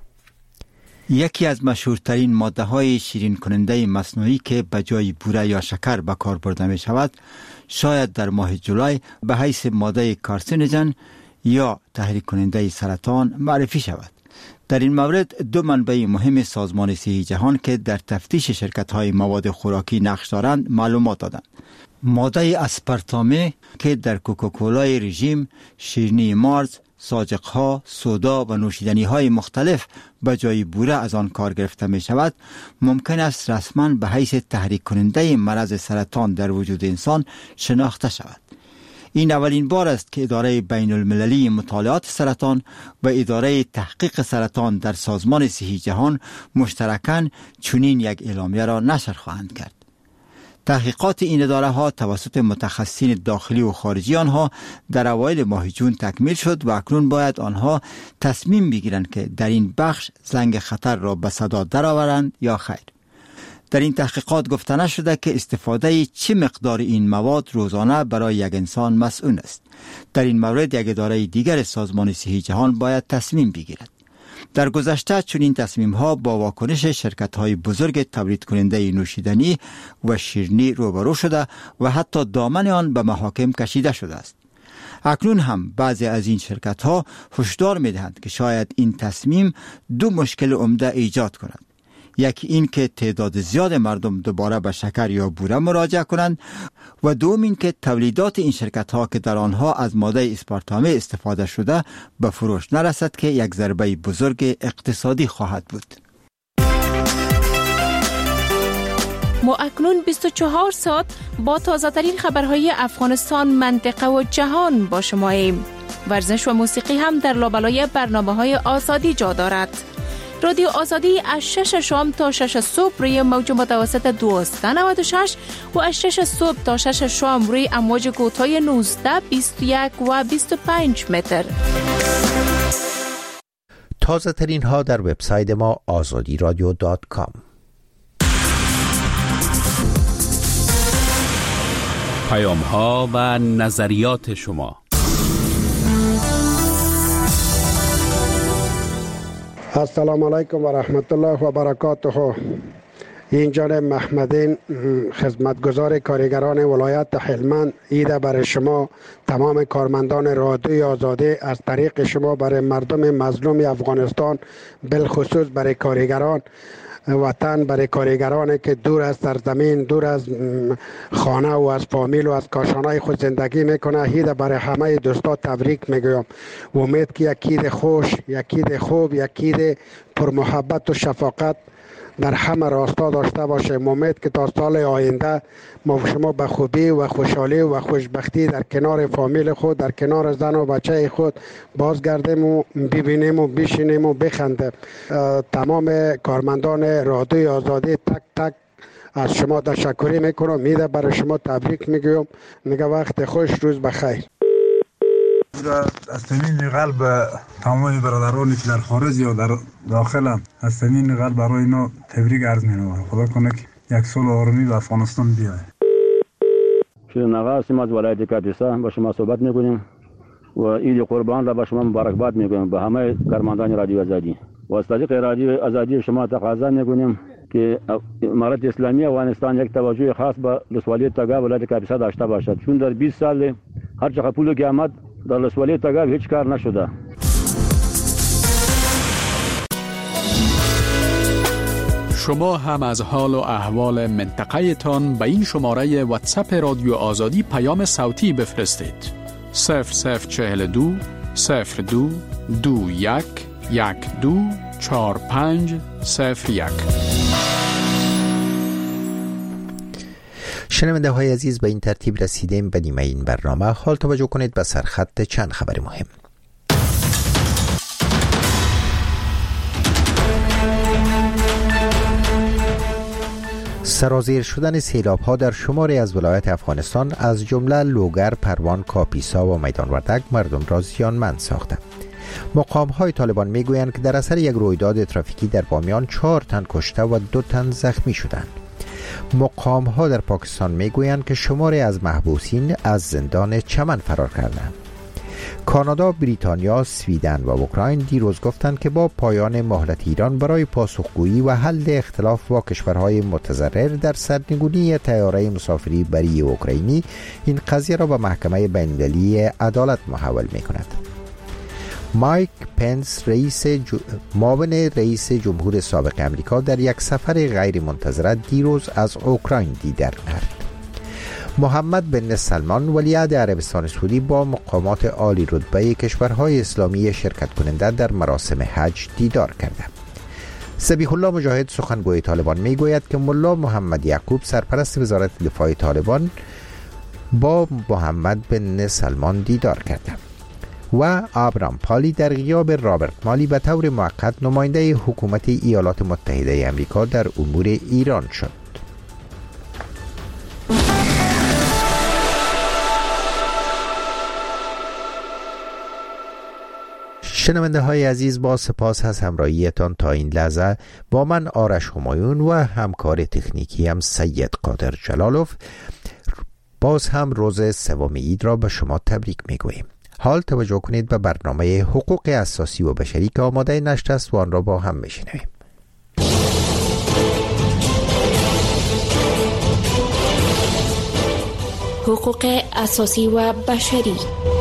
یکی از مشهورترین ماده های شیرین کننده مصنوعی که به جای بوره یا شکر به کار برده می شود شاید در ماه جولای به حیث ماده کارسینوژن یا تحریک کننده سرطان معرفی شود. در این مورد دو منبع مهم سازمان صحی جهان که در تفتیش شرکت‌های مواد خوراکی نقش دارند معلومات دادند. ماده اسپارتامه که در کوکاکولای رژیم، شیرینی مارس، ساجق‌ها، سودا و نوشیدنی‌های مختلف به جای بوره از آن کار گرفته می شود، ممکن است رسما به حیث تحریک کننده مرض سرطان در وجود انسان شناخته شود. این اولین بار است که اداره بین المللی مطالعات سرطان و اداره تحقیق سرطان در سازمان صحی جهان مشترکاً چنین یک اعلامیه را نشر خواهند کرد. تحقیقات این اداره ها توسط متخصصین داخلی و خارجی آنها در اوایل ماه جون تکمیل شد و اکنون باید آنها تصمیم بگیرند که در این بخش زنگ خطر را به صدا درآورند یا خیر. در این تحقیقات گفته نشده که استفاده چه مقدار این مواد روزانه برای یک انسان مسئول است. در این مورد یک اداره دیگر سازمان صحی جهان باید تصمیم بگیرد. در گذشته چنین تصمیم ها با واکنش شرکت های بزرگ تولید کننده نوشیدنی و شیرینی روبرو شده و حتی دامن آن به محاکم کشیده شده است. اکنون هم بعضی از این شرکت ها هشدار می دهند که شاید این تصمیم دو مشکل عمده ایجاد کند. یکی این که تعداد زیاد مردم دوباره به شکر یا بوره مراجعه کنند و دوم این که تولیدات این شرکت ها که در آنها از ماده اسپارتامه استفاده شده به فروش نرسد که یک ضربه بزرگ اقتصادی خواهد بود. ما اکنون 24 ساعت با تازه ترین خبرهای افغانستان، منطقه و جهان با شماییم. ورزش و موسیقی هم در لابلای برنامه‌های آزادی جا دارد. رادیو آزادی از 6 شام تا 6 صبح روی موج متوسط 1296 و از 6 صبح تا 6 شام روی امواج کوتاه 19، 21 و 25 متر. تازه ترین ها در وبسایت ما azadiradio.com. پیام ها و نظریات شما. السلام علیکم و رحمت الله و برکاته. این جانب محمدین، خدمتگزار کارگران ولایت هلمند، ایده برای شما تمام کارمندان رادیوی آزادی از طریق شما برای مردم مظلوم افغانستان، بالخصوص برای کارگران وطن، برای کارگرانی که دور از سرزمین، دور از خانه و از فامیل و از کاشانه خود زندگی میکنه، هیده برای همه دوستا تبریک میگویم. امید که یک عید خوش، یک عید خوب، یک عید پر محبت و شفقت در همه راستا داشته باشه. امید که تا سال آینده ما شما به خوبی و خوشحالی و خوشبختی در کنار فامیل خود، در کنار زن و بچه خود بازگردیم و ببینیم و بشینیم و بخندیم. تمام کارمندان رادیوی آزادی تک تک از شما تشکر میکنم. میده برای شما تبریک میگویم. میگه وقت خوش، روز بخیر. از صمیم قلب تمام برادرانی که در خارج یا در داخل از صمیم قلب برای اینا تبریک عرض می‌کنم. خدا کنه که یک سال آرامی به افغانستان بیاید. شیرین آقا هستیم از ولایت کاپیسا، با شما صحبت میکنیم و عید قربان را به شما مبارکباد میگویم به همه کارمندان رادیو آزادی و از طریق رادیو آزادی شما تقاضا میکنیم که امارت اسلامی افغانستان یک توجه خاص به ولسوالی تگا ولایت کاپیسا داشته باشد، چون در 20 سال هر چقدر پولی که آمد در ولسوالی تگا هیچ کار نشده. شما هم از حال و احوال منطقه تان به این شماره واتساپ رادیو آزادی پیام صوتی بفرستید. 0042 02 21 12 45 01. شنونده های عزیز، به این ترتیب رسیدیم به نیمه این برنامه. حال توجه کنید به سرخط چند خبر مهم. سرازیر شدن سیلاب ها در شماری از ولایات افغانستان از جمله لوگر، پروان، کاپیسا و میدان وردک مردم را زیانمند ساخته. مقام های طالبان می گویند که در اثر یک رویداد ترافیکی در بامیان 4 تن کشته و 2 تن زخمی شدند. مقام ها در پاکستان می گویند که شماری از محبوسین از زندان چمن فرار کردند. کانادا، بریتانیا، سویدن و اوکراین دیروز گفتند که با پایان مهلت ایران برای پاسخگویی و حل اختلاف با کشورهای متضرر در سرنگونی طیاره مسافری بری اوکراینی این قضیه را به محکمه بین‌المللی عدالت محول می‌کند. مایک پنس، معاون رئیس جمهور سابق امریکا، در یک سفر غیر منتظره دیروز از اوکراین دیدار کرد. محمد بن سلمان ولیعهد عربستان سعودی با مقامات عالی رتبه کشورهای اسلامی شرکت کننده در مراسم حج دیدار کرده. ذبیح الله مجاهد، سخنگوی طالبان، می گوید که ملا محمد یعقوب، سرپرست وزارت دفاع طالبان، با محمد بن سلمان دیدار کرده و ابرام پالی در غیاب رابرت مالی به طور موقت نماینده حکومت ایالات متحده آمریکا در امور ایران شد. شنونده های عزیز، با سپاس از همراهیتان تا این لحظه. با من آرش همایون و همکار تکنیکی هم سید قادر جلالوف باز هم روز سوم عید را به شما تبریک میگوییم. حال توجه کنید به برنامه حقوق اساسی و بشری که آماده نشر است و آن را با هم میشنویم. حقوق اساسی و بشری.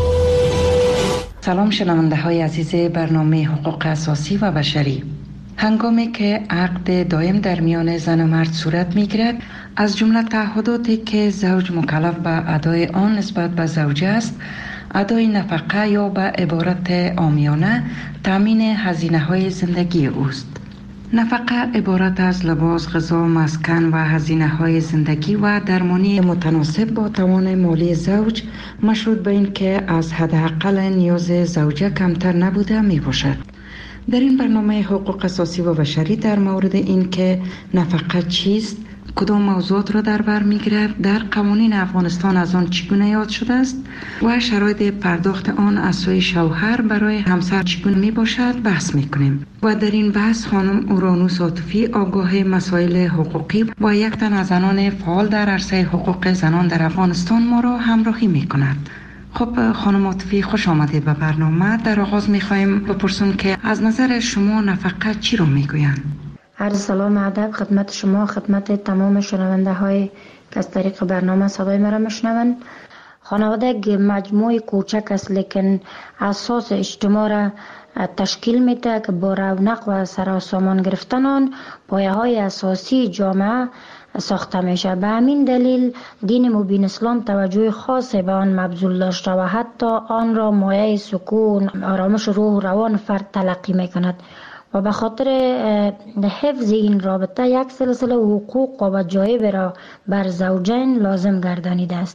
سلام شنونده های عزیز برنامه حقوق اساسی و بشری. هنگامی که عقد دائم در میان زن و مرد صورت می گیرد، از جمله تعهداتی که زوج مکلف به ادای آن نسبت به زوجه است، ادای نفقه یا به عبارت عامیانه تامین هزینه های زندگی اوست. نفقه عبارت از لباس، غذا، مسکن و هزینه های زندگی و درمانی متناسب با توان مالی زوج، مشروط به این که از حداقل نیاز زوجه کمتر نبوده می باشد. در این برنامه حقوق اساسی و بشری در مورد این که نفقه چیست، کدام موضوعات را در بر می‌گیرد، در قوانین افغانستان از آن چگونه یاد شده است و شرایط پرداخت آن از سوی شوهر برای همسر چگونه میباشد بحث میکنیم. و در این بحث خانم اورانوس عاطفی، آگاه مسائل حقوقی و یک تن از زنان فعال در عرصه حقوق زنان در افغانستان ما را همراهی میکند. خب خانم عاطفی، خوش آمدید به برنامه. در آغاز میخوایم بپرسیم که از نظر شما نفقه چی رو میگویند؟ عرض سلام ادب خدمت شما، خدمت تمام شنونده های که از طریق برنامه صدای مرا میشنوند. خانواده یک مجموعه کوچک است لیکن اساس اجتماع را تشکیل میده که با رونق و سراسامان گرفتن آن پایه های اساسی جامعه ساخته میشه. به همین دلیل دین مبین اسلام توجه خاصی به آن مبذول داشته و حتی آن را مایه سکون، آرامش روح و روان فرد تلقی میکند و به خاطر حفظ این رابطه یک سلسله حقوق و وجایب را بر زوجین لازم گردانیده است.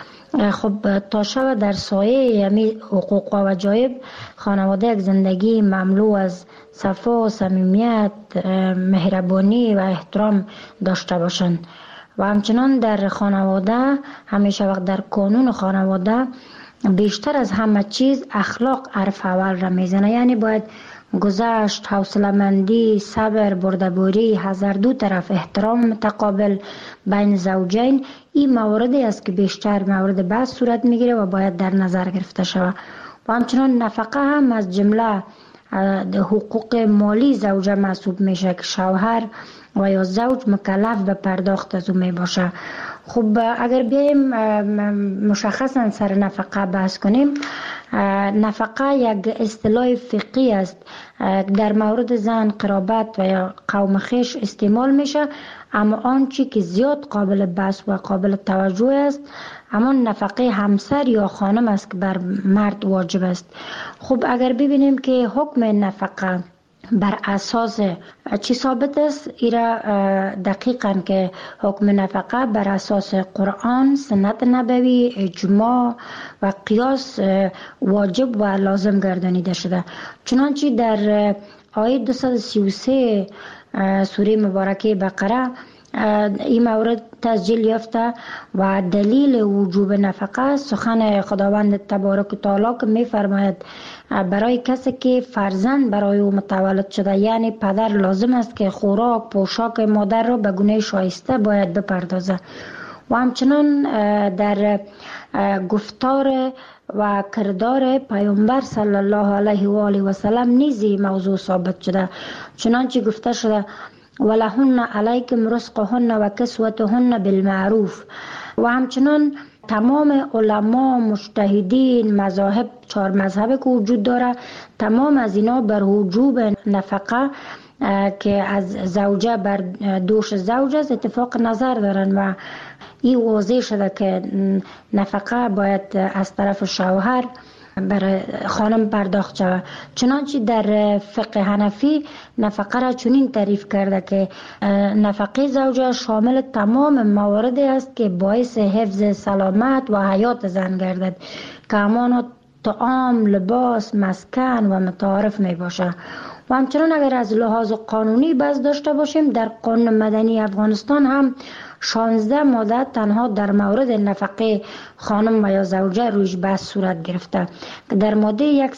خب تا شب در سایه یمی حقوق و وجایب خانواده یک زندگی مملو از صفا و صمیمیت، مهربانی و احترام داشته باشند و همچنان در خانواده همیشه وقت در قانون خانواده بیشتر از همه چیز اخلاق حرف اول را میزنه. یعنی باید گذشت، حوصله‌مندی، صبر، بردباری، از هر دو طرف احترام متقابل بین زوجین، این مواردی است که بیشتر مورد بحث صورت میگیره و باید در نظر گرفته شود. و همچنان نفقه هم از جمله حقوق مالی زوجه محسوب میشه که شوهر و یا زوج مکلف به پرداخت از اون می باشه. خب اگر بیایم مشخصا سر نفقه بحث کنیم، نفقه یک اصطلاح فقهی است در مورد زن، قرابت و یا قوم خویش استعمال میشه، اما آنچه که زیاد قابل بحث و قابل توجه است همان نفقه همسر یا خانم است که بر مرد واجب است. خب اگر ببینیم که حکم نفقه بر اساس چی ثابت است، ایرا دقیقاً که حکم نفقه بر اساس قرآن، سنت نبوی، اجماع و قیاس واجب و لازم گردانیده شده. چنانچه در آیه 233 سوره مبارکه بقره این مورد تسجیل یافته و دلیل وجوب نفقه سخن خداوند تبارک و تعالی که می فرماید برای کسی که فرزند برای او متولد شده، یعنی پدر، لازم است که خوراک، پوشاک مادر را به گونه شایسته باید بپردازه. و همچنان در گفتار و کردار پیامبر صلی الله علیه و آله و سلم نیزی موضوع ثابت شده، چنانچه گفته شده ولهن علیکم رزقهن و کسوتهن بالمعروف. و همچنان تمام علما، مجتهدین، مذاهب، 4 مذهب که وجود داره، تمام از اینا بر وجوب نفقه که از زوجه بر دوش زوج است اتفاق نظر دارن و این واضح شده که نفقه باید از طرف شوهر برای خانم پرداخت شود. چنانچه در فقه حنفی نفقه را چنین تعریف کرده که نفقه زوجه شامل تمام مواردی است که باعث حفظ سلامت و حیات زن گردد، که همان طعام، لباس، مسکن و متعارف می باشه. و همچنان اگر از لحاظ قانونی بحث داشته باشیم، در قانون مدنی افغانستان هم 16 ماده تنها در مورد نفقه خانم و یا زوجه رویش بحث صورت گرفته که در ماده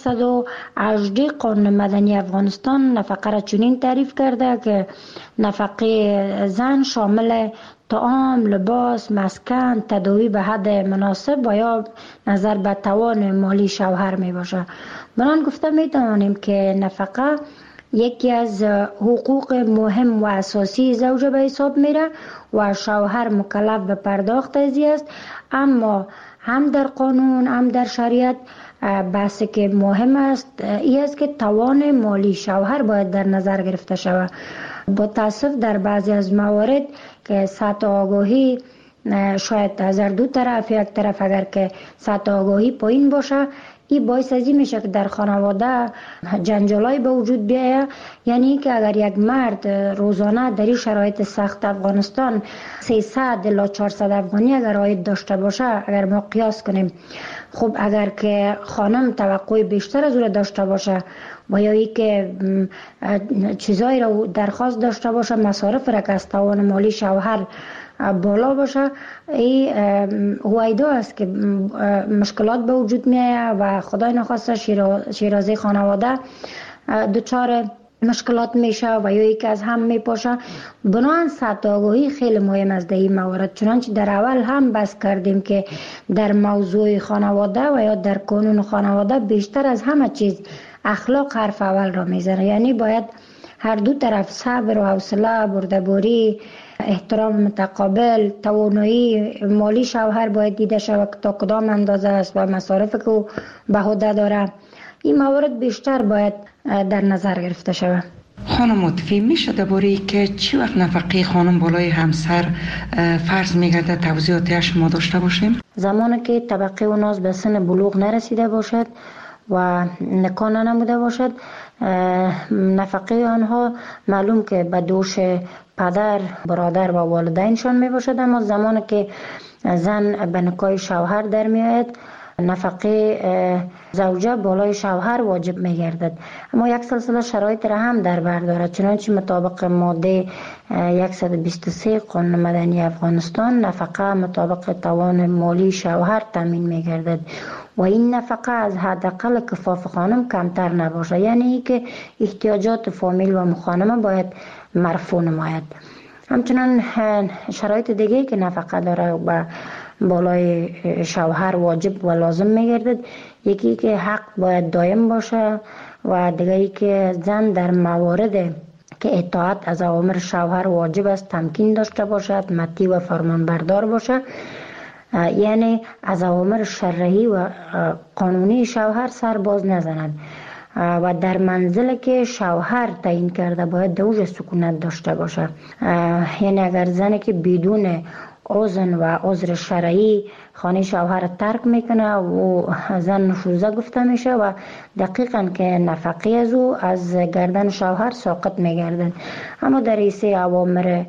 118 قانون مدنی افغانستان نفقه را چنین تعریف کرده که نفقه زن شامل طعام، لباس، مسکن، تداوی به حد مناسب و یا نظر به توان مالی شوهر می باشه. بران گفته می توانیم که نفقه یکی از حقوق مهم و اساسی زوجه به حساب میره و شوهر مکلف به پرداخت ازی است، اما هم در قانون هم در شریعت بحثی که مهم است این است که توان مالی شوهر باید در نظر گرفته شود. با تاسف در بعضی از موارد که سطح آگاهی شاید از هر دو طرف، یک طرف اگر که سطح آگاهی پایین باشه، این باعث از این میشه که در خانواده جنجالای به وجود بیاید. یعنی که اگر یک مرد روزانه در این شرایط سخت افغانستان 300 الی 400 افغانی اگر عاید داشته باشه، اگر ما قیاس کنیم، خب اگر که خانم توقع بیشتر از او داشته باشه و یا ای که چیزایی را درخواست داشته باشه، مصارف را که از توان مالی شوهر بالا باشه، این هویدا است که مشکلات به وجود میاد و خدای نخواسته شیرازه خانواده دچار مشکلات میشه و یا یکی از هم میپاشه. بنابراین سطح آگاهی خیلی مهم است در این موارد. چنانچه در اول هم بحث کردیم که در موضوع خانواده و یا در قانون خانواده بیشتر از همه چیز اخلاق حرف اول را میزنه. یعنی باید هر دو طرف صبر و حوصله، بردباری، احترام متقابل، توانایی مالی شوهر باید دیده شود که تا کدام اندازه است و مصارف که او به عهده داره. این موارد بیشتر باید در نظر گرفته شود. خانم متفی میشه درباره که چی وقت نفقه خانم بالای همسر فرض میگرده توضیحاتش ما داشته باشیم؟ زمانی که طبقه اوناز به سن بلوغ نرسیده باشد و نکاح نموده باشد، نفقه آنها معلوم که به دوش پدر، برادر و والدینشان می باشد، اما زمانی که زن به نکاح شوهر در می آید نفقه زوجه بالای شوهر واجب میگردد. اما یک سلسله شرایط را هم در بر دارد، چنانچه مطابق ماده 123 قانون مدنی افغانستان نفقه مطابق توان مالی شوهر تامین میگردد و این نفقه از حداقل کفاف خانم کمتر نباشه، یعنی که احتیاجات فامیل و خانم باید مرفوع نماید. همچنان شرایط دیگه که نفقه داره و بالای شوهر واجب و لازم میگردد، یکی که حق باید دائم باشه و دیگری که زن در موارد که اطاعت از اوامر شوهر واجب است تمکین داشته باشد، مطیع و فرمانبردار باشه، یعنی از اوامر شرعی و قانونی شوهر سر باز نزند و در منزل که شوهر تعیین کرده باید دوج سکونت داشته باشه. یعنی اگر زنی که بدون اذن و عذر شرعی خانه شوهر ترک میکنه و زن نشوزه گفته میشه و دقیقاً که نفقه از او از گردن شوهر ساقط میگردن. اما در حیث اوامر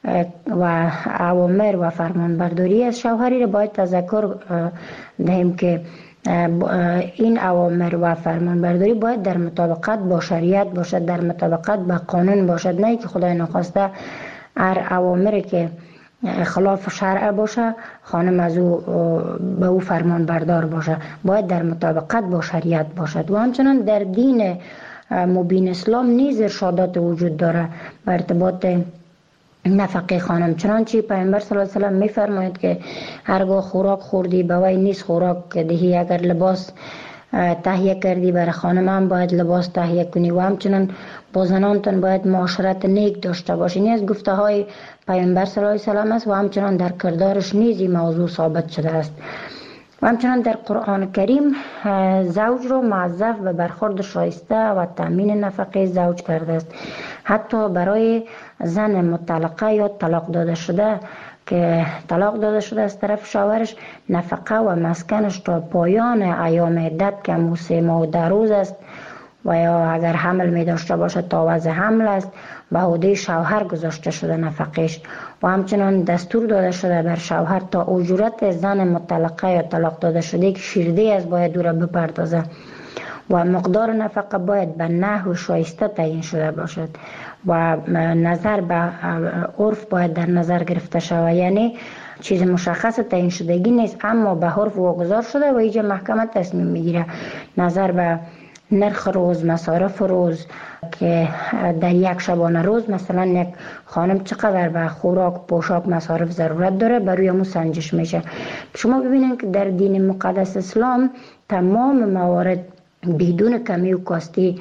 و فرمانبرداری از شوهری را باید تذکر دهیم که این اوامر و فرمانبرداری باید در مطابقت با شریعت باشد، در مطابقت با قانون باشد، نه که خدای نخواسته هر اوامری که خلاف شرع باشه خانم از او به او فرمان بردار باشه، باید در مطابقت با شریعت باشد. و همچنان در دین مبین اسلام نیز ارشادات وجود داره به ارتباط نفقه خانم، چنانچه پیامبر صلی الله علیه و سلم میفرماید که هرگاه خوراک خوردی به وی نیز خوراک دهی، اگر لباس تهیه کردی برای خانم هم باید لباس تهیه کنی و همچنان با زنانتون باید معاشرت نیک داشته باشین. از گفته های پیامبر صلی الله علیه و سلم است و همچنان در کردارش نیز این موضوع ثابت شده است. و همچنان در قرآن کریم زوج رو موظف به برخورد شایسته و تامین نفقه زوج کرده است. حتی برای زن مطلقه یا طلاق داده شده که طلاق داده شده از طرف شوهرش، نفقه و مسکنش تا پایان ایام عدت که 3 ماه و 10 روز است و یا اگر حمل می داشته باشه تا وضع حمل است به عهده شوهر گذاشته شده نفقش. و همچنان دستور داده شده بر شوهر تا اجورت زن مطلقه یا طلاق داده شده که شیرده از باید او را بپردازه و مقدار نفقه باید به نحو شایسته تعیین شده باشد و نظر به عرف باید در نظر گرفته شود، یعنی چیز مشخص تعیین شدگی نیست اما به عرف واگذار شده و اینجا محکمه تصمیم میگیره نظر به نرخ روز، مصارف روز که در یک شبانه روز مثلا یک خانم چقدر به خوراک، پوشاک، مصارف ضرورت داره بروی همون سنجش میشه. شما ببینید که در دین مقدس اسلام تمام موارد بدون کمی و کاستی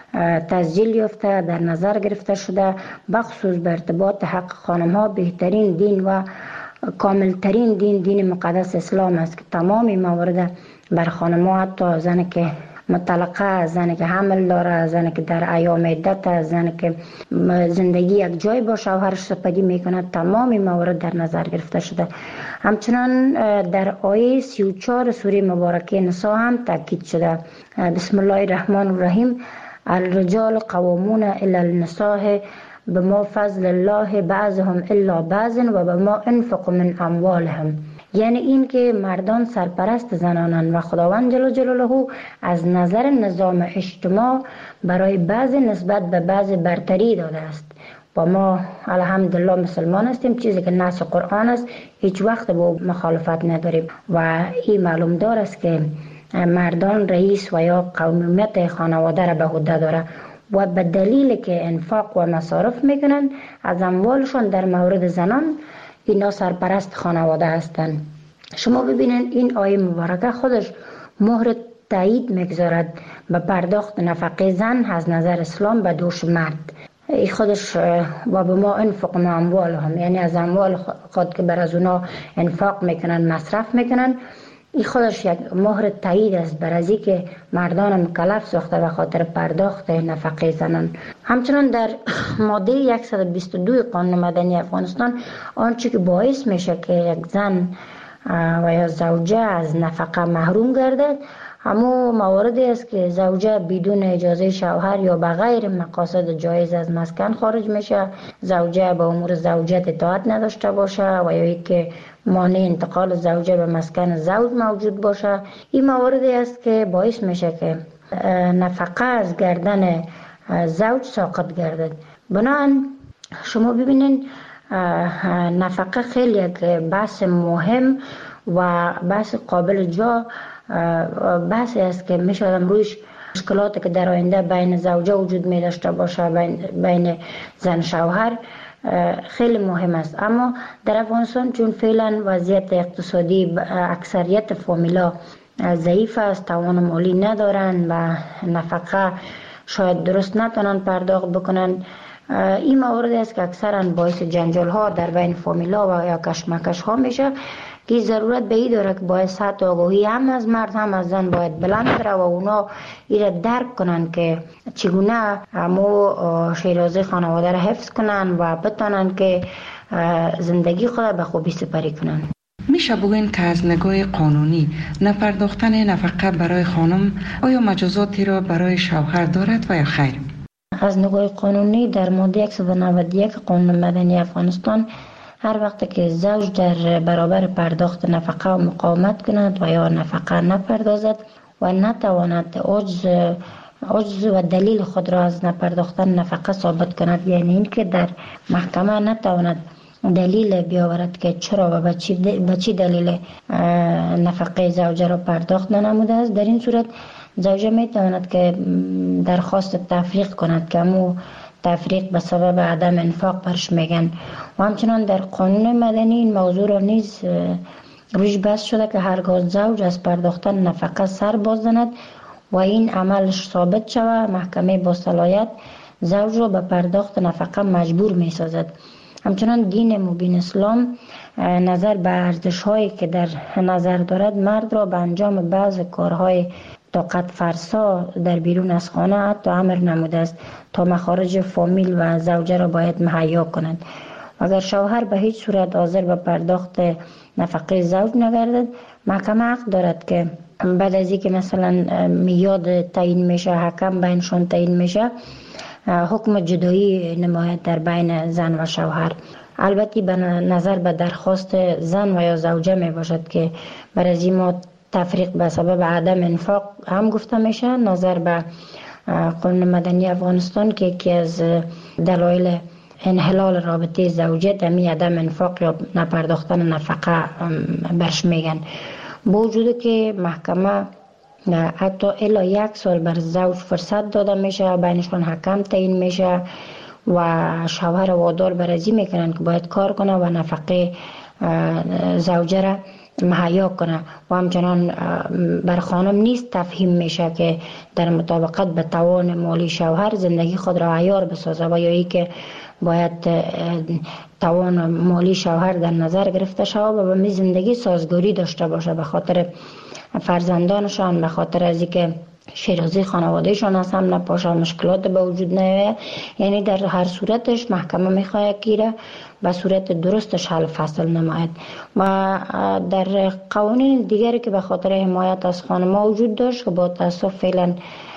تسجیل یافته در نظر گرفته شده، بخصوص به ارتباط حق خانم ها بهترین دین و کاملترین دین مقدس اسلام است که تمام موارد بر خانم ها، حتی زن که مطلقه، زن که حمل داره، زن که در ایام عدت، زن که زندگی یک جای با شوهرش سپری میکنه، تمام موارد در نظر گرفته شده. همچنان در آیه 34 سوره مبارکه نساء هم تاکید شده. بسم الله الرحمن الرحیم: الرجال قوامون الی النساء بما فضل الله بعضهم الا بعض و بما انفقوا من اموالهم. یعنی این که مردان سرپرست زنانند و خداوند جل جلاله از نظر نظام اجتماع برای بعض نسبت به بعض برتری داده است و ما الحمدلله مسلمان هستیم، چیزی که نص قرآن است هیچ وقت با مخالفت نداریم و این معلوم دار است که مردان رئیس و یا قومیت خانواده را به عهده داره و به دلیل که انفاق و مصارف میکنن از اموالشان در مورد زنان اینا سرپرست خانواده هستند. شما ببینید این آیه مبارکه خودش مهر تایید میگذارد به پرداخت نفقه زن از نظر اسلام به دوش مرد. این خودش و به ما انفق ما اموالهم، یعنی از اموال خود که بر از اونا انفاق میکنن، مصرف میکنن، این خودش یک مهر تایید است بر از که مردان مکلف ساخته به خاطر پرداخت نفقه زنان. همچنان در ماده 122 قانون مدنی افغانستان آنچه که باعث میشه که یک زن و یا زوجه از نفقه محروم گردد همو مواردی است که زوجه بدون اجازه شوهر یا به غیر مقاصد جایز از مسکن خارج میشه، زوجه به امور زوجت اطاعت نداشته باشه و یا که مانع انتقال زوجه به مسکن زوج موجود باشه. این مواردی است که باعث میشه که نفقه از گردن زوج ساقط گردد. بنابراین شما ببینین نفقه خیلی یک بحث مهم و بحث قابل جا بحثی است که میشه رویش مشکلاتی که در آینده بین زوجه وجود می داشته باشه بین زن شوهر خیلی مهم است. اما در افغانستان چون فعلا وضعیت اقتصادی اکثریت فامیلا ضعیف است، توان مالی ندارن و نفقه شاید درست نتونن پرداخت بکنن، این موارد است که اکثرا باعث جنجال ها در بین فامیلا و یا کشمکش ها میشه که ضرورت به این داره که باید سطح آگاهی هم از مرد هم از زن باید بلند بره و اونا ایره درک کنن که چگونه همو شیرازی خانواده را حفظ کنن و بتونن که زندگی خود به خوبی سپری کنن. میشه بگوین که از نگاه قانونی نپرداختن نفقه برای خانم آیا مجازاتی را برای شوهر دارد و یا خیر؟ از نگاه قانونی در ماده 191 قانون مدنی افغانستان هر وقت که زوج در برابر پرداخت نفقه و مقاومت کند و یا نفقه نپردازد و نتواند عجز و دلیل خود را از نپرداختن نفقه ثابت کند، یعنی اینکه در محکمه نتواند دلیل بیاورد که چرا و به چی دلیل نفقه زوجه را پرداخت ننموده است، در این صورت زوجه می تواند که درخواست تفریق کند که همو تفریق به سبب عدم انفاق برش میگن. و همچنان در قانون مدنی این موضوع را نیز روش بحث شده که هرگاه زوج از پرداختن نفقه سر باز زند و این عملش ثابت شود، محکمه با صلاحیت زوج را به پرداخت نفقه مجبور می سازد. همچنان دین مبین اسلام نظر به ارزش هایی که در نظر دارد مرد را به انجام بعض کارهای طاقت فرسا در بیرون از خانه حتی امر نموده است تا مخارج فامیل و زوجه را باید مهیا کنند. اگر شوهر به هیچ صورت حاضر به پرداخت نفقه زوج نگردد، محکمه حق دارد که بعد از اینکه مثلا میاد تعیین میشه، حکم بینشان تعیین میشه، حکم جدایی نماید در بین زن و شوهر. البته به نظر به درخواست زن و یا زوجه می باشد که بر از این تفریق به سبب عدم انفاق هم گفته میشه. نظر به قانون مدنی افغانستان که یکی از دلایل انحلال رابطه زوجیت همین عدم انفاق یا نپرداختن نفقه برش میگن. با وجود که محکمه حتی الی 1 سال بر زوج فرصت داده میشه، بینشان حکم تعیین میشه و شوهر وادار برازی میکنن که باید کار کنه و نفقه زوجه را مهیا کنه و همچنان بر خانم نیست تفهیم میشه که در مطابقت به توان مالی شوهر زندگی خود را عیار بسازه و یا ای که باید توان مالی شوهر در نظر گرفته شود و به زندگی سازگاری داشته باشه به خاطر فرزندانشان، به خاطر از اینکه شیرازی خانوادهشان از هم نپاشه، مشکلات به وجود نیاید. یعنی در هر صورتش محکمه میخواهد که به صورت درستش حل فصل نماید. و در قوانین دیگری که به خاطر حمایت از خانم‌ها وجود داشت که با تاسف فعلا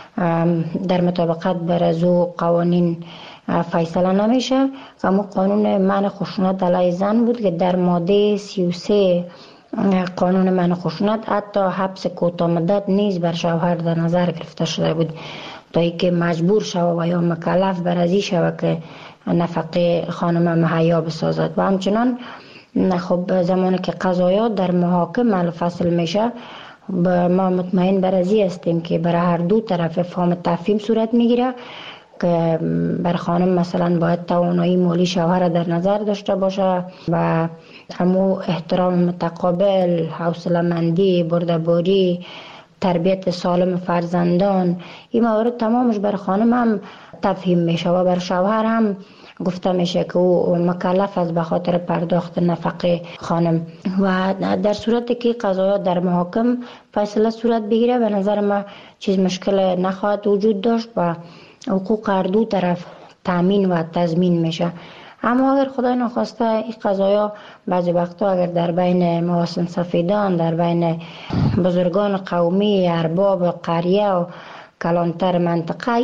در مطابقت بر از او قوانین فیصله نمیشه، اما قانون منع خشونت علیه زن بود که در ماده 33 قانون منع خشونت حتی حبس کوتاه مدت نیز بر شوهر در نظر گرفته شده بود تا اینکه مجبور شود و یا مکلف بر ازی شود که نفقه خانم مهیا بسازد. و همچنان خب زمانی که قضایا در محاکم حل فصل میشه، ما مطمئن بر ازی هستیم که برای هر دو طرف فهم تفهیم صورت میگیره که بر خانم مثلا باید توانایی مالی شوهر در نظر داشته باشه و همو احترام متقابل، حوصله‌مندی، بردباری، تربیت سالم فرزندان، این موارد تمامش بر خانم هم تفهیم میشه و بر شوهر هم گفته میشه که او مکلف است به خاطر پرداخت نفقه خانم. و در صورتی که قضایا در محاکم فیصله صورت بگیره، به نظر ما چیز مشکل نخواهد وجود داشت و حقوق هر دو طرف تامین و تضمین میشه. اما اگر خدای نخواسته این قضایا بعضی وقتا اگر در بین محاسن سفیدان، در بین بزرگان قومی، ارباب قریه و کلانتر منطقه،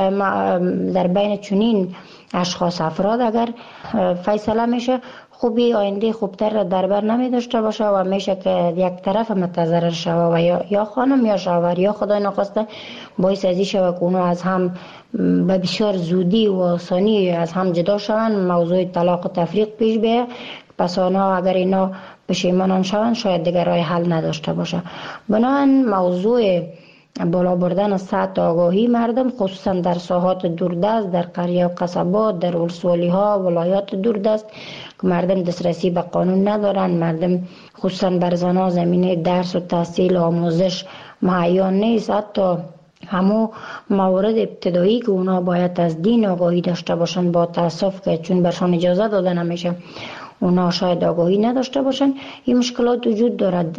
در بین چنین اشخاص افراد اگر فیصله میشه، خوبی آینده خوبتر را در بر نمی داشته باشه و میشه که یک طرف متضرر شوه و یا خانم یا شوهر یا خدای نخواسته باعث ازی شوه که اونو از هم به بسیار زودی و آسانی از هم جدا شوند، موضوع طلاق و تفریق پیش بیه. پس آنها اگر اینا پشیمانان شوند شاید دیگر راه حل نداشته باشه. بنابراین موضوع بالا بردن سطح آگاهی مردم، خصوصا در ساحات دوردست، در قریه و قصبات، در ولسوالی ها، ولایات دوردست که مردم دسترسی به قانون ندارن، مردم خصوصا بر زنان زمینه درس و تحصیل و آموزش مهیا نیست. حتی همو موارد ابتدایی که اونا باید از دین آگاهی داشته باشن، با تاسف که چون برشان اجازه داده نمیشه اونا شاید آگاهی نداشته باشن، این مشکلات وجود دارد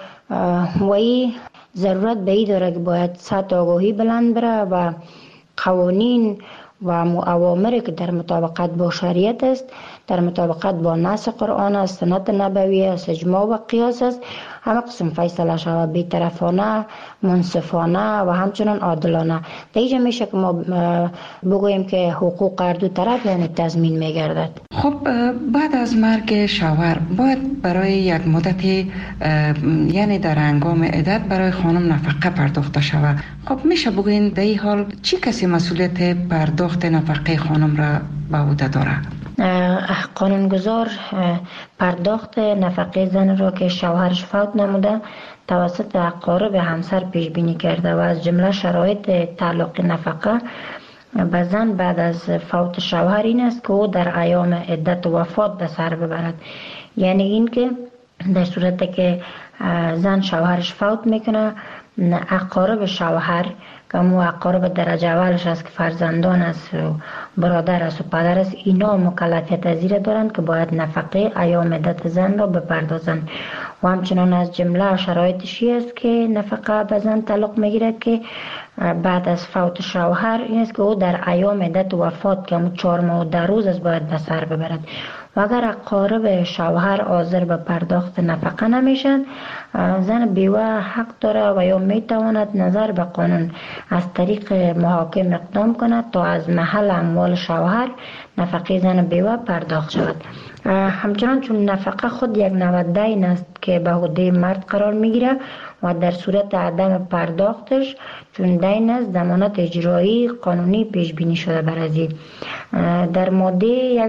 و این ضرورت به این داره که باید سطح آگاهی بلند بره و قوانین و اوامری که در مطابقت با شریعت است، در مطابقت با نص قرآن است، سنت نبوی است، اجماع و قیاس است، همه قسم فیصله شود، بی‌طرفانه، منصفانه و همچنان عادلانه. در اینجا میشه که ما بگوییم که حقوق هر دو طرف یعنی تضمین میگردد. خب بعد از مرگ شوهر باید برای یک مدتی یعنی در هنگام عدت برای خانم نفقه پرداخته شود. خب میشه بگوین در این حال چی کسی مسئولیت پرداخت نفقه خانم را به عهده داره؟ قانونگذار پرداخت نفقه زن را که شوهرش فوت نموده توسط اقارب همسر پیش بینی کرده و از جمله شرایط تعلق نفقه به زن بعد از فوت شوهر این است که او در ایام عدت و وفات به سر ببرد. یعنی این که در صورتی که زن شوهرش فوت میکنه، اقارب شوهر که مو اقارب درجه اولش است که فرزندان است و برادر است و پدر است، اینا مکلفیت از این دارند که باید نفقه ایام عدت زن را بپردازند. و همچنان از جمله شرایطشی است که نفقه به زن تعلق میگیره که بعد از فوت شوهر این است که او در ایام عدت و وفات که همون 4 ماه و 10 روز است باید به سر ببرد. و اگر اقارب شوهر حاضر به پرداخت نفقه نمیشن، زن بیوه حق داره و یا میتواند نظر به قانون از طریق محاکم اقدام کند تا از محل اموال شوهر نفقه زن بیوه پرداخت شود. همچنان چون نفقه خود یک نوع دین است که به عهده مرد قرار میگیره و در صورت عدم پرداختش چون دین است ضمانت اجرایی قانونی پیش بینی شده بر ازی. در ماده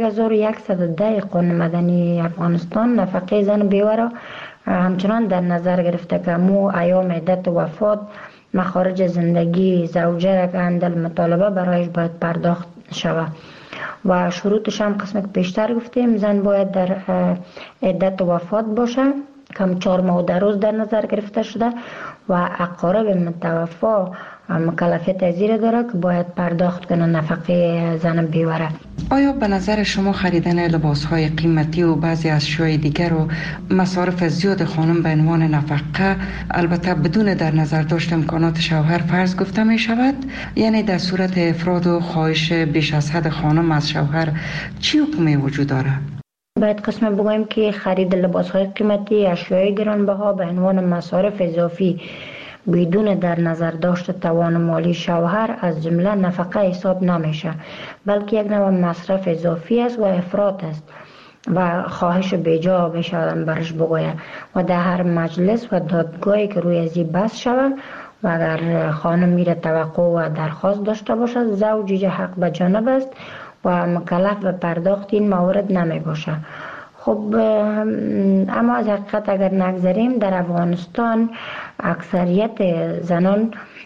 1110 قانون مدنی افغانستان نفقه زن بیوه را همچنان در نظر گرفته که مو ایام عدت و وفات مخارج زندگی زوجه که اندل مطالبه برایش باید پرداخت شود و شروطش هم قسم که پیشتر گفتیم زن باید در عدت و وفات باشه که 4 ماه و 10 روز در نظر گرفته شده و اقارب متوفا مکلفیت ازیر داره که باید پرداخت کنه نفقه زن بیوره. آیا به نظر شما خریدن لباس‌های قیمتی و بعضی اشیاء دیگر و مصارف زیاد خانم به عنوان نفقه البته بدون در نظر داشت امکانات شوهر فرض گفته می شود؟ یعنی در صورت افراد و خواهش بیش از حد خانم از شوهر چی حکمی وجود داره؟ باید قسم بگویم که خرید لباس‌های قیمتی، اشیاء گرانبها به عنوان مصارف اضافی بدون در نظر داشت توان مالی شوهر از جمله نفقه حساب نمیشه، بلکه یک نوع مصرف اضافی است و افراط است و خواهش بیجا بشودن برش بگوید و در هر مجلس و دادگاهی که روی ازی بحث شود و اگر خانم میره توقع و درخواست داشته باشد زوج حق به جانب است و مکلف به پرداخت این موارد نمی باشه. خب اما از حقیقت اگر نگذاریم در افغانستان اکثریت زنان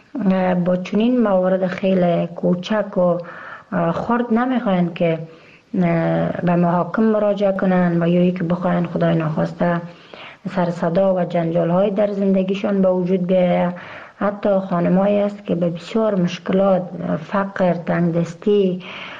با چنین موارد خیلی کوچک و خرد نمیخواین که به محاکم مراجعه کنن و یا که بخواین خدای نخواسته سر صدا و جنجال های در زندگیشان به وجود بیاید. حتی خانمایی است که به بسیار مشکلات، فقر، تنگدستی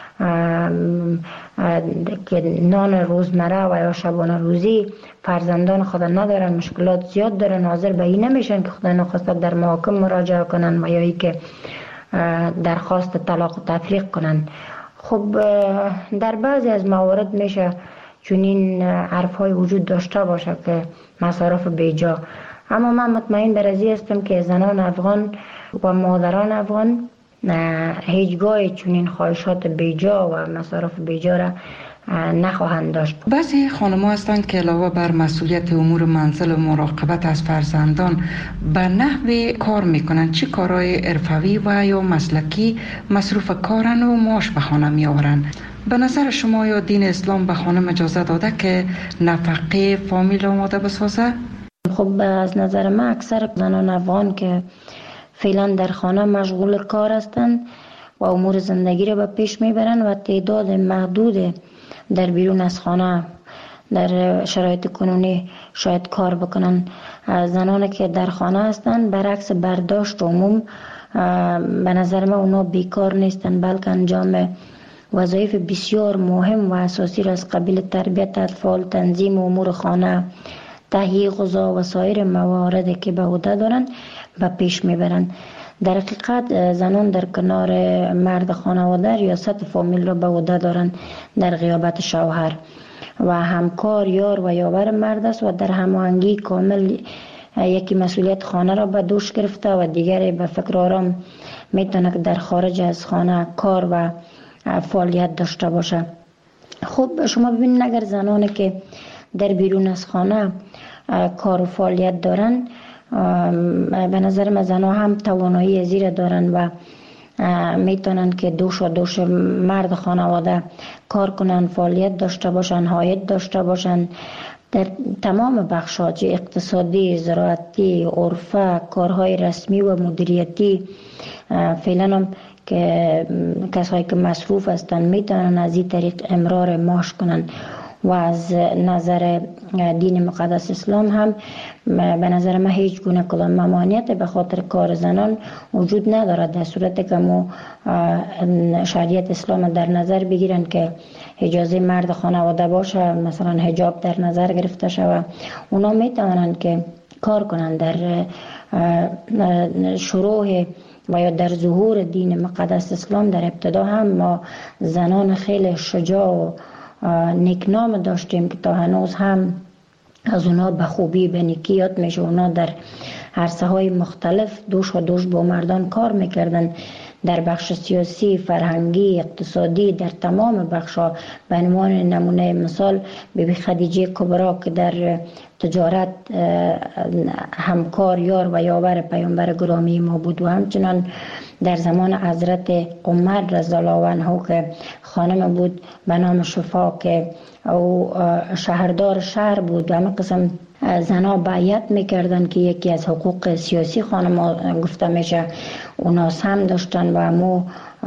که نان روزمره و یا شبانه روزی فرزندان خود ندارن، مشکلات زیاد دارن، حاضر به این نمیشن که خدا نخواسته در محاکم مراجعه کنن و یا ای که درخواست طلاق و تفریق کنن. خب در بعضی از موارد میشه چنین حرف‌های وجود داشته باشه که مصارف بیجا، اما من مطمئن بر ازی هستم که زنان افغان و مادران افغان هیچگاه چنین خواهشات بیجا و مصارف بیجا را نخواهند داشت. بعضی خانم‌ها هستند که علاوه بر مسئولیت امور منزل و مراقبت از فرزندان به نحو کار میکنند. چه کارهای حرفوی و یا مسلکی مصروف کارن و معاش به خانه میآورند؟ به نظر شما یا دین اسلام به خانم اجازه داده که نفقه فامیل آماده بسازه؟ خب از نظر من اکثر زنان افغان که فعلا در خانه مشغول کار هستند و امور زندگی را به پیش میبرند و تعداد محدود در بیرون از خانه در شرایط کنونی شاید کار بکنن. زنانی که در خانه هستند برعکس برداشت عموم به نظر من اونا بیکار نیستند، بلکه انجام وظایف بسیار مهم و اساسی را از قبیل تربیت اطفال، تنظیم امور خانه، تهیه غذا و سایر مواردی که به عهده دارند به پیش میبرند. در حقیقت زنان در کنار مرد خانواده ریاست فامیل را به عهده دارند در غیابت شوهر و همکار، یار و یاور مرد است و در هماهنگی کامل یکی مسئولیت خانه را به دوش گرفته و دیگری به فکر آرام میتونه که در خارج از خانه کار و فعالیت داشته باشه. خب شما ببینید اگر زنانی که در بیرون از خانه کار و فعالیت دارن، به نظر من زنها هم توانایی زیر دارن و میتونن که دوش مرد خانواده کار کنن، فعالیت داشته باشن، عاید داشته باشن در تمام بخش‌ها، چه اقتصادی، زراعتی، عرفه، کارهای رسمی و مدیریتی. فعلا هم که کسایی که مصروف هستن میتونن از این طریق امرار معاش کنن و از نظر دین مقدس اسلام هم به نظر من هیچ گونه کدام ممانعت به خاطر کار زنان وجود ندارد، در صورتی که ما شریعت اسلام در نظر بگیرن که اجازه مرد خانواده باشه، مثلا حجاب در نظر گرفته شود، اونا میتونن که کار کنن. در شروع و یا در ظهور دین مقدس اسلام در ابتدا هم ما زنان خیلی شجاع و نیکنام داشتیم که تا هنوز هم از اونا به خوبی به نیکی یاد میشه. اونا در عرصه های مختلف دوش با مردان کار میکردن، در بخش سیاسی، فرهنگی، اقتصادی، در تمام بخش‌ها. به عنوان نمونه مثال بیبی خدیجه کبرا که در تجارت همکار، یار و یاور پیامبر گرامی ما بود و همچنان در زمان حضرت عمر رضی الله عنه که خانم بود به نام شفا که او شهردار شهر بود، همه قسم زنها بیعت میکردن که یکی از حقوق سیاسی خانم گفته میشه اونا هم داشتن و همو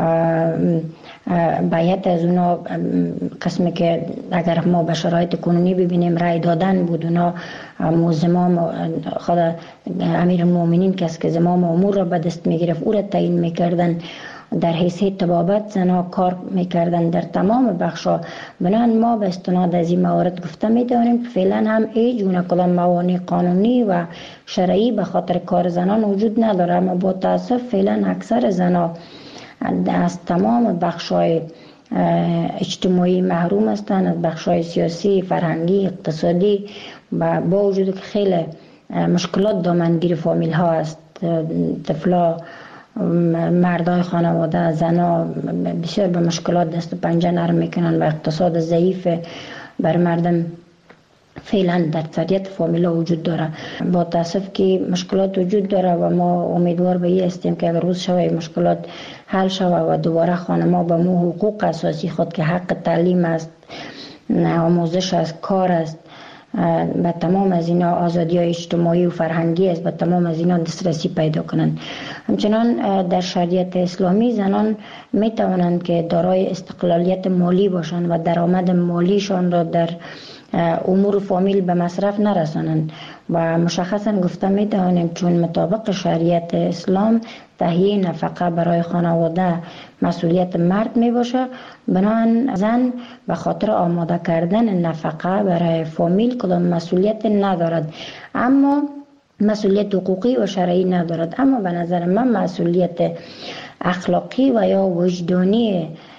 بیعت از اونا قسمی که اگر ما به شرایط کنونی ببینیم رای دادن بود. اونا زمام خود امیر المؤمنین کس که زمام امور را به دست میگرفت او را تعیین میکردن، در حیثیت طبابت زنها کار میکردن در تمام بخشا. بنابراین ما به استناد از این موارد گفته میتونیم که فعلا هم هیچ گونه کدام موانع قانونی و شرعی به خاطر کار زنان وجود نداره، اما با تاسف فعلا اکثر زنها از تمام بخشای اجتماعی محروم هستند، از بخشای سیاسی، فرهنگی، اقتصادی، و با وجود که خیلی مشکلات دامنگیر فامیل ها است. طفلا، مردای خانواده، زنها بسیار به مشکلات دست و پنجه نرم میکنن و اقتصاد ضعیف بر مردم فعلا در اکثریت فامیلا وجود داره. با تاسف که مشکلات وجود داره و ما امیدوار به این هستیم که اگر روز شوه مشکلات حل شوه و دوباره خانم‌ها به مو حقوق اساسی خود که حق تعلیم است، آموزش است، کار است، به تمام از اینا آزادی های اجتماعی و فرهنگی است، به تمام از اینا دسترسی پیدا کنند. همچنان در شریعت اسلامی زنان می توانند که دارای استقلالیت مالی باشند و درآمد مالیشان را در امور فامیل به مصرف نرسانند و مشخصا گفته می توانیم چون مطابق شریعت اسلام تهیه نفقه برای خانواده مسئولیت مرد می باشه، بنابراین زن به خاطر آماده کردن نفقه برای فامیل کدام مسئولیت ندارد، اما مسئولیت حقوقی و شرعی ندارد. اما به نظر من مسئولیت اخلاقی و یا وجدانی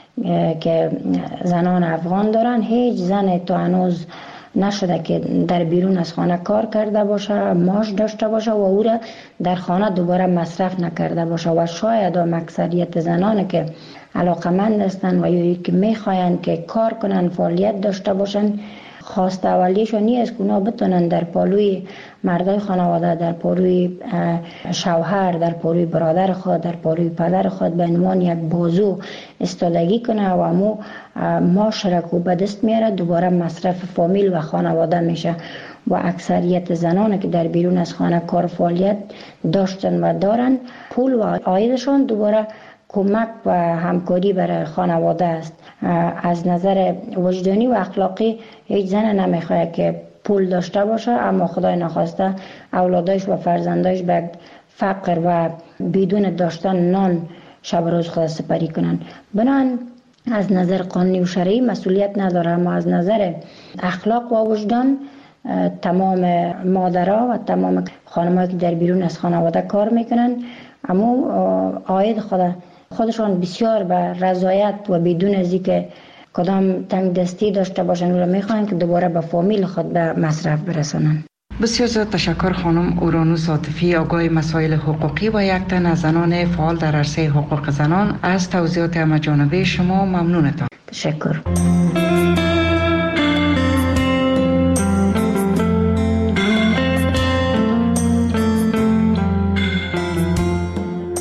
که زنان افغان دارن، هیچ زن تا هنوز نشده که در بیرون از خانه کار کرده باشه، معاش داشته باشه و او را در خانه دوباره مصرف نکرده باشه. و شاید هم اکثریت زنان که علاقمند هستند و یا که میخواین که کار کنن، فعالیت داشته باشن، خواست اولیشون نیست که اونا بتونن در پالوی مردای خانواده، در پالوی شوهر، در پالوی برادر خود، در پالوی پدر خود به عنوان یک بازو استادگی کنه و امو معاشره که به دست میاره دوباره مصرف فامیل و خانواده میشه. و اکثریت زنان که در بیرون از خانه کار فعالیت داشتن و دارن، پول و عایدشان دوباره کمک و همکاری برای خانواده است. از نظر وجدانی و اخلاقی هیچ زن نمیخواد که پول داشته باشه اما خدای نخواسته اولادش و فرزندش به فقر و بدون داشتن نان شب روز خود سپری کنن. بنان از نظر قانونی و شرعی مسئولیت نداره، اما از نظر اخلاق و وجدان تمام مادرها و تمام خانم‌ها که در بیرون از خانواده کار میکنن اما عاید خودشان بسیار به رضایت و بدون از اینکه کدام تنگ دستی داشته باشن و میخوان که دوباره به فامیل خود به مصرف برسانن. بسیار زیاد تشکر خانم اورانوس عاطفی، آگاه مسائل حقوقی و یک تن از زنان فعال در عرصه حقوق زنان. از توضیحات همه جانبه شما ممنونتان. تشکر.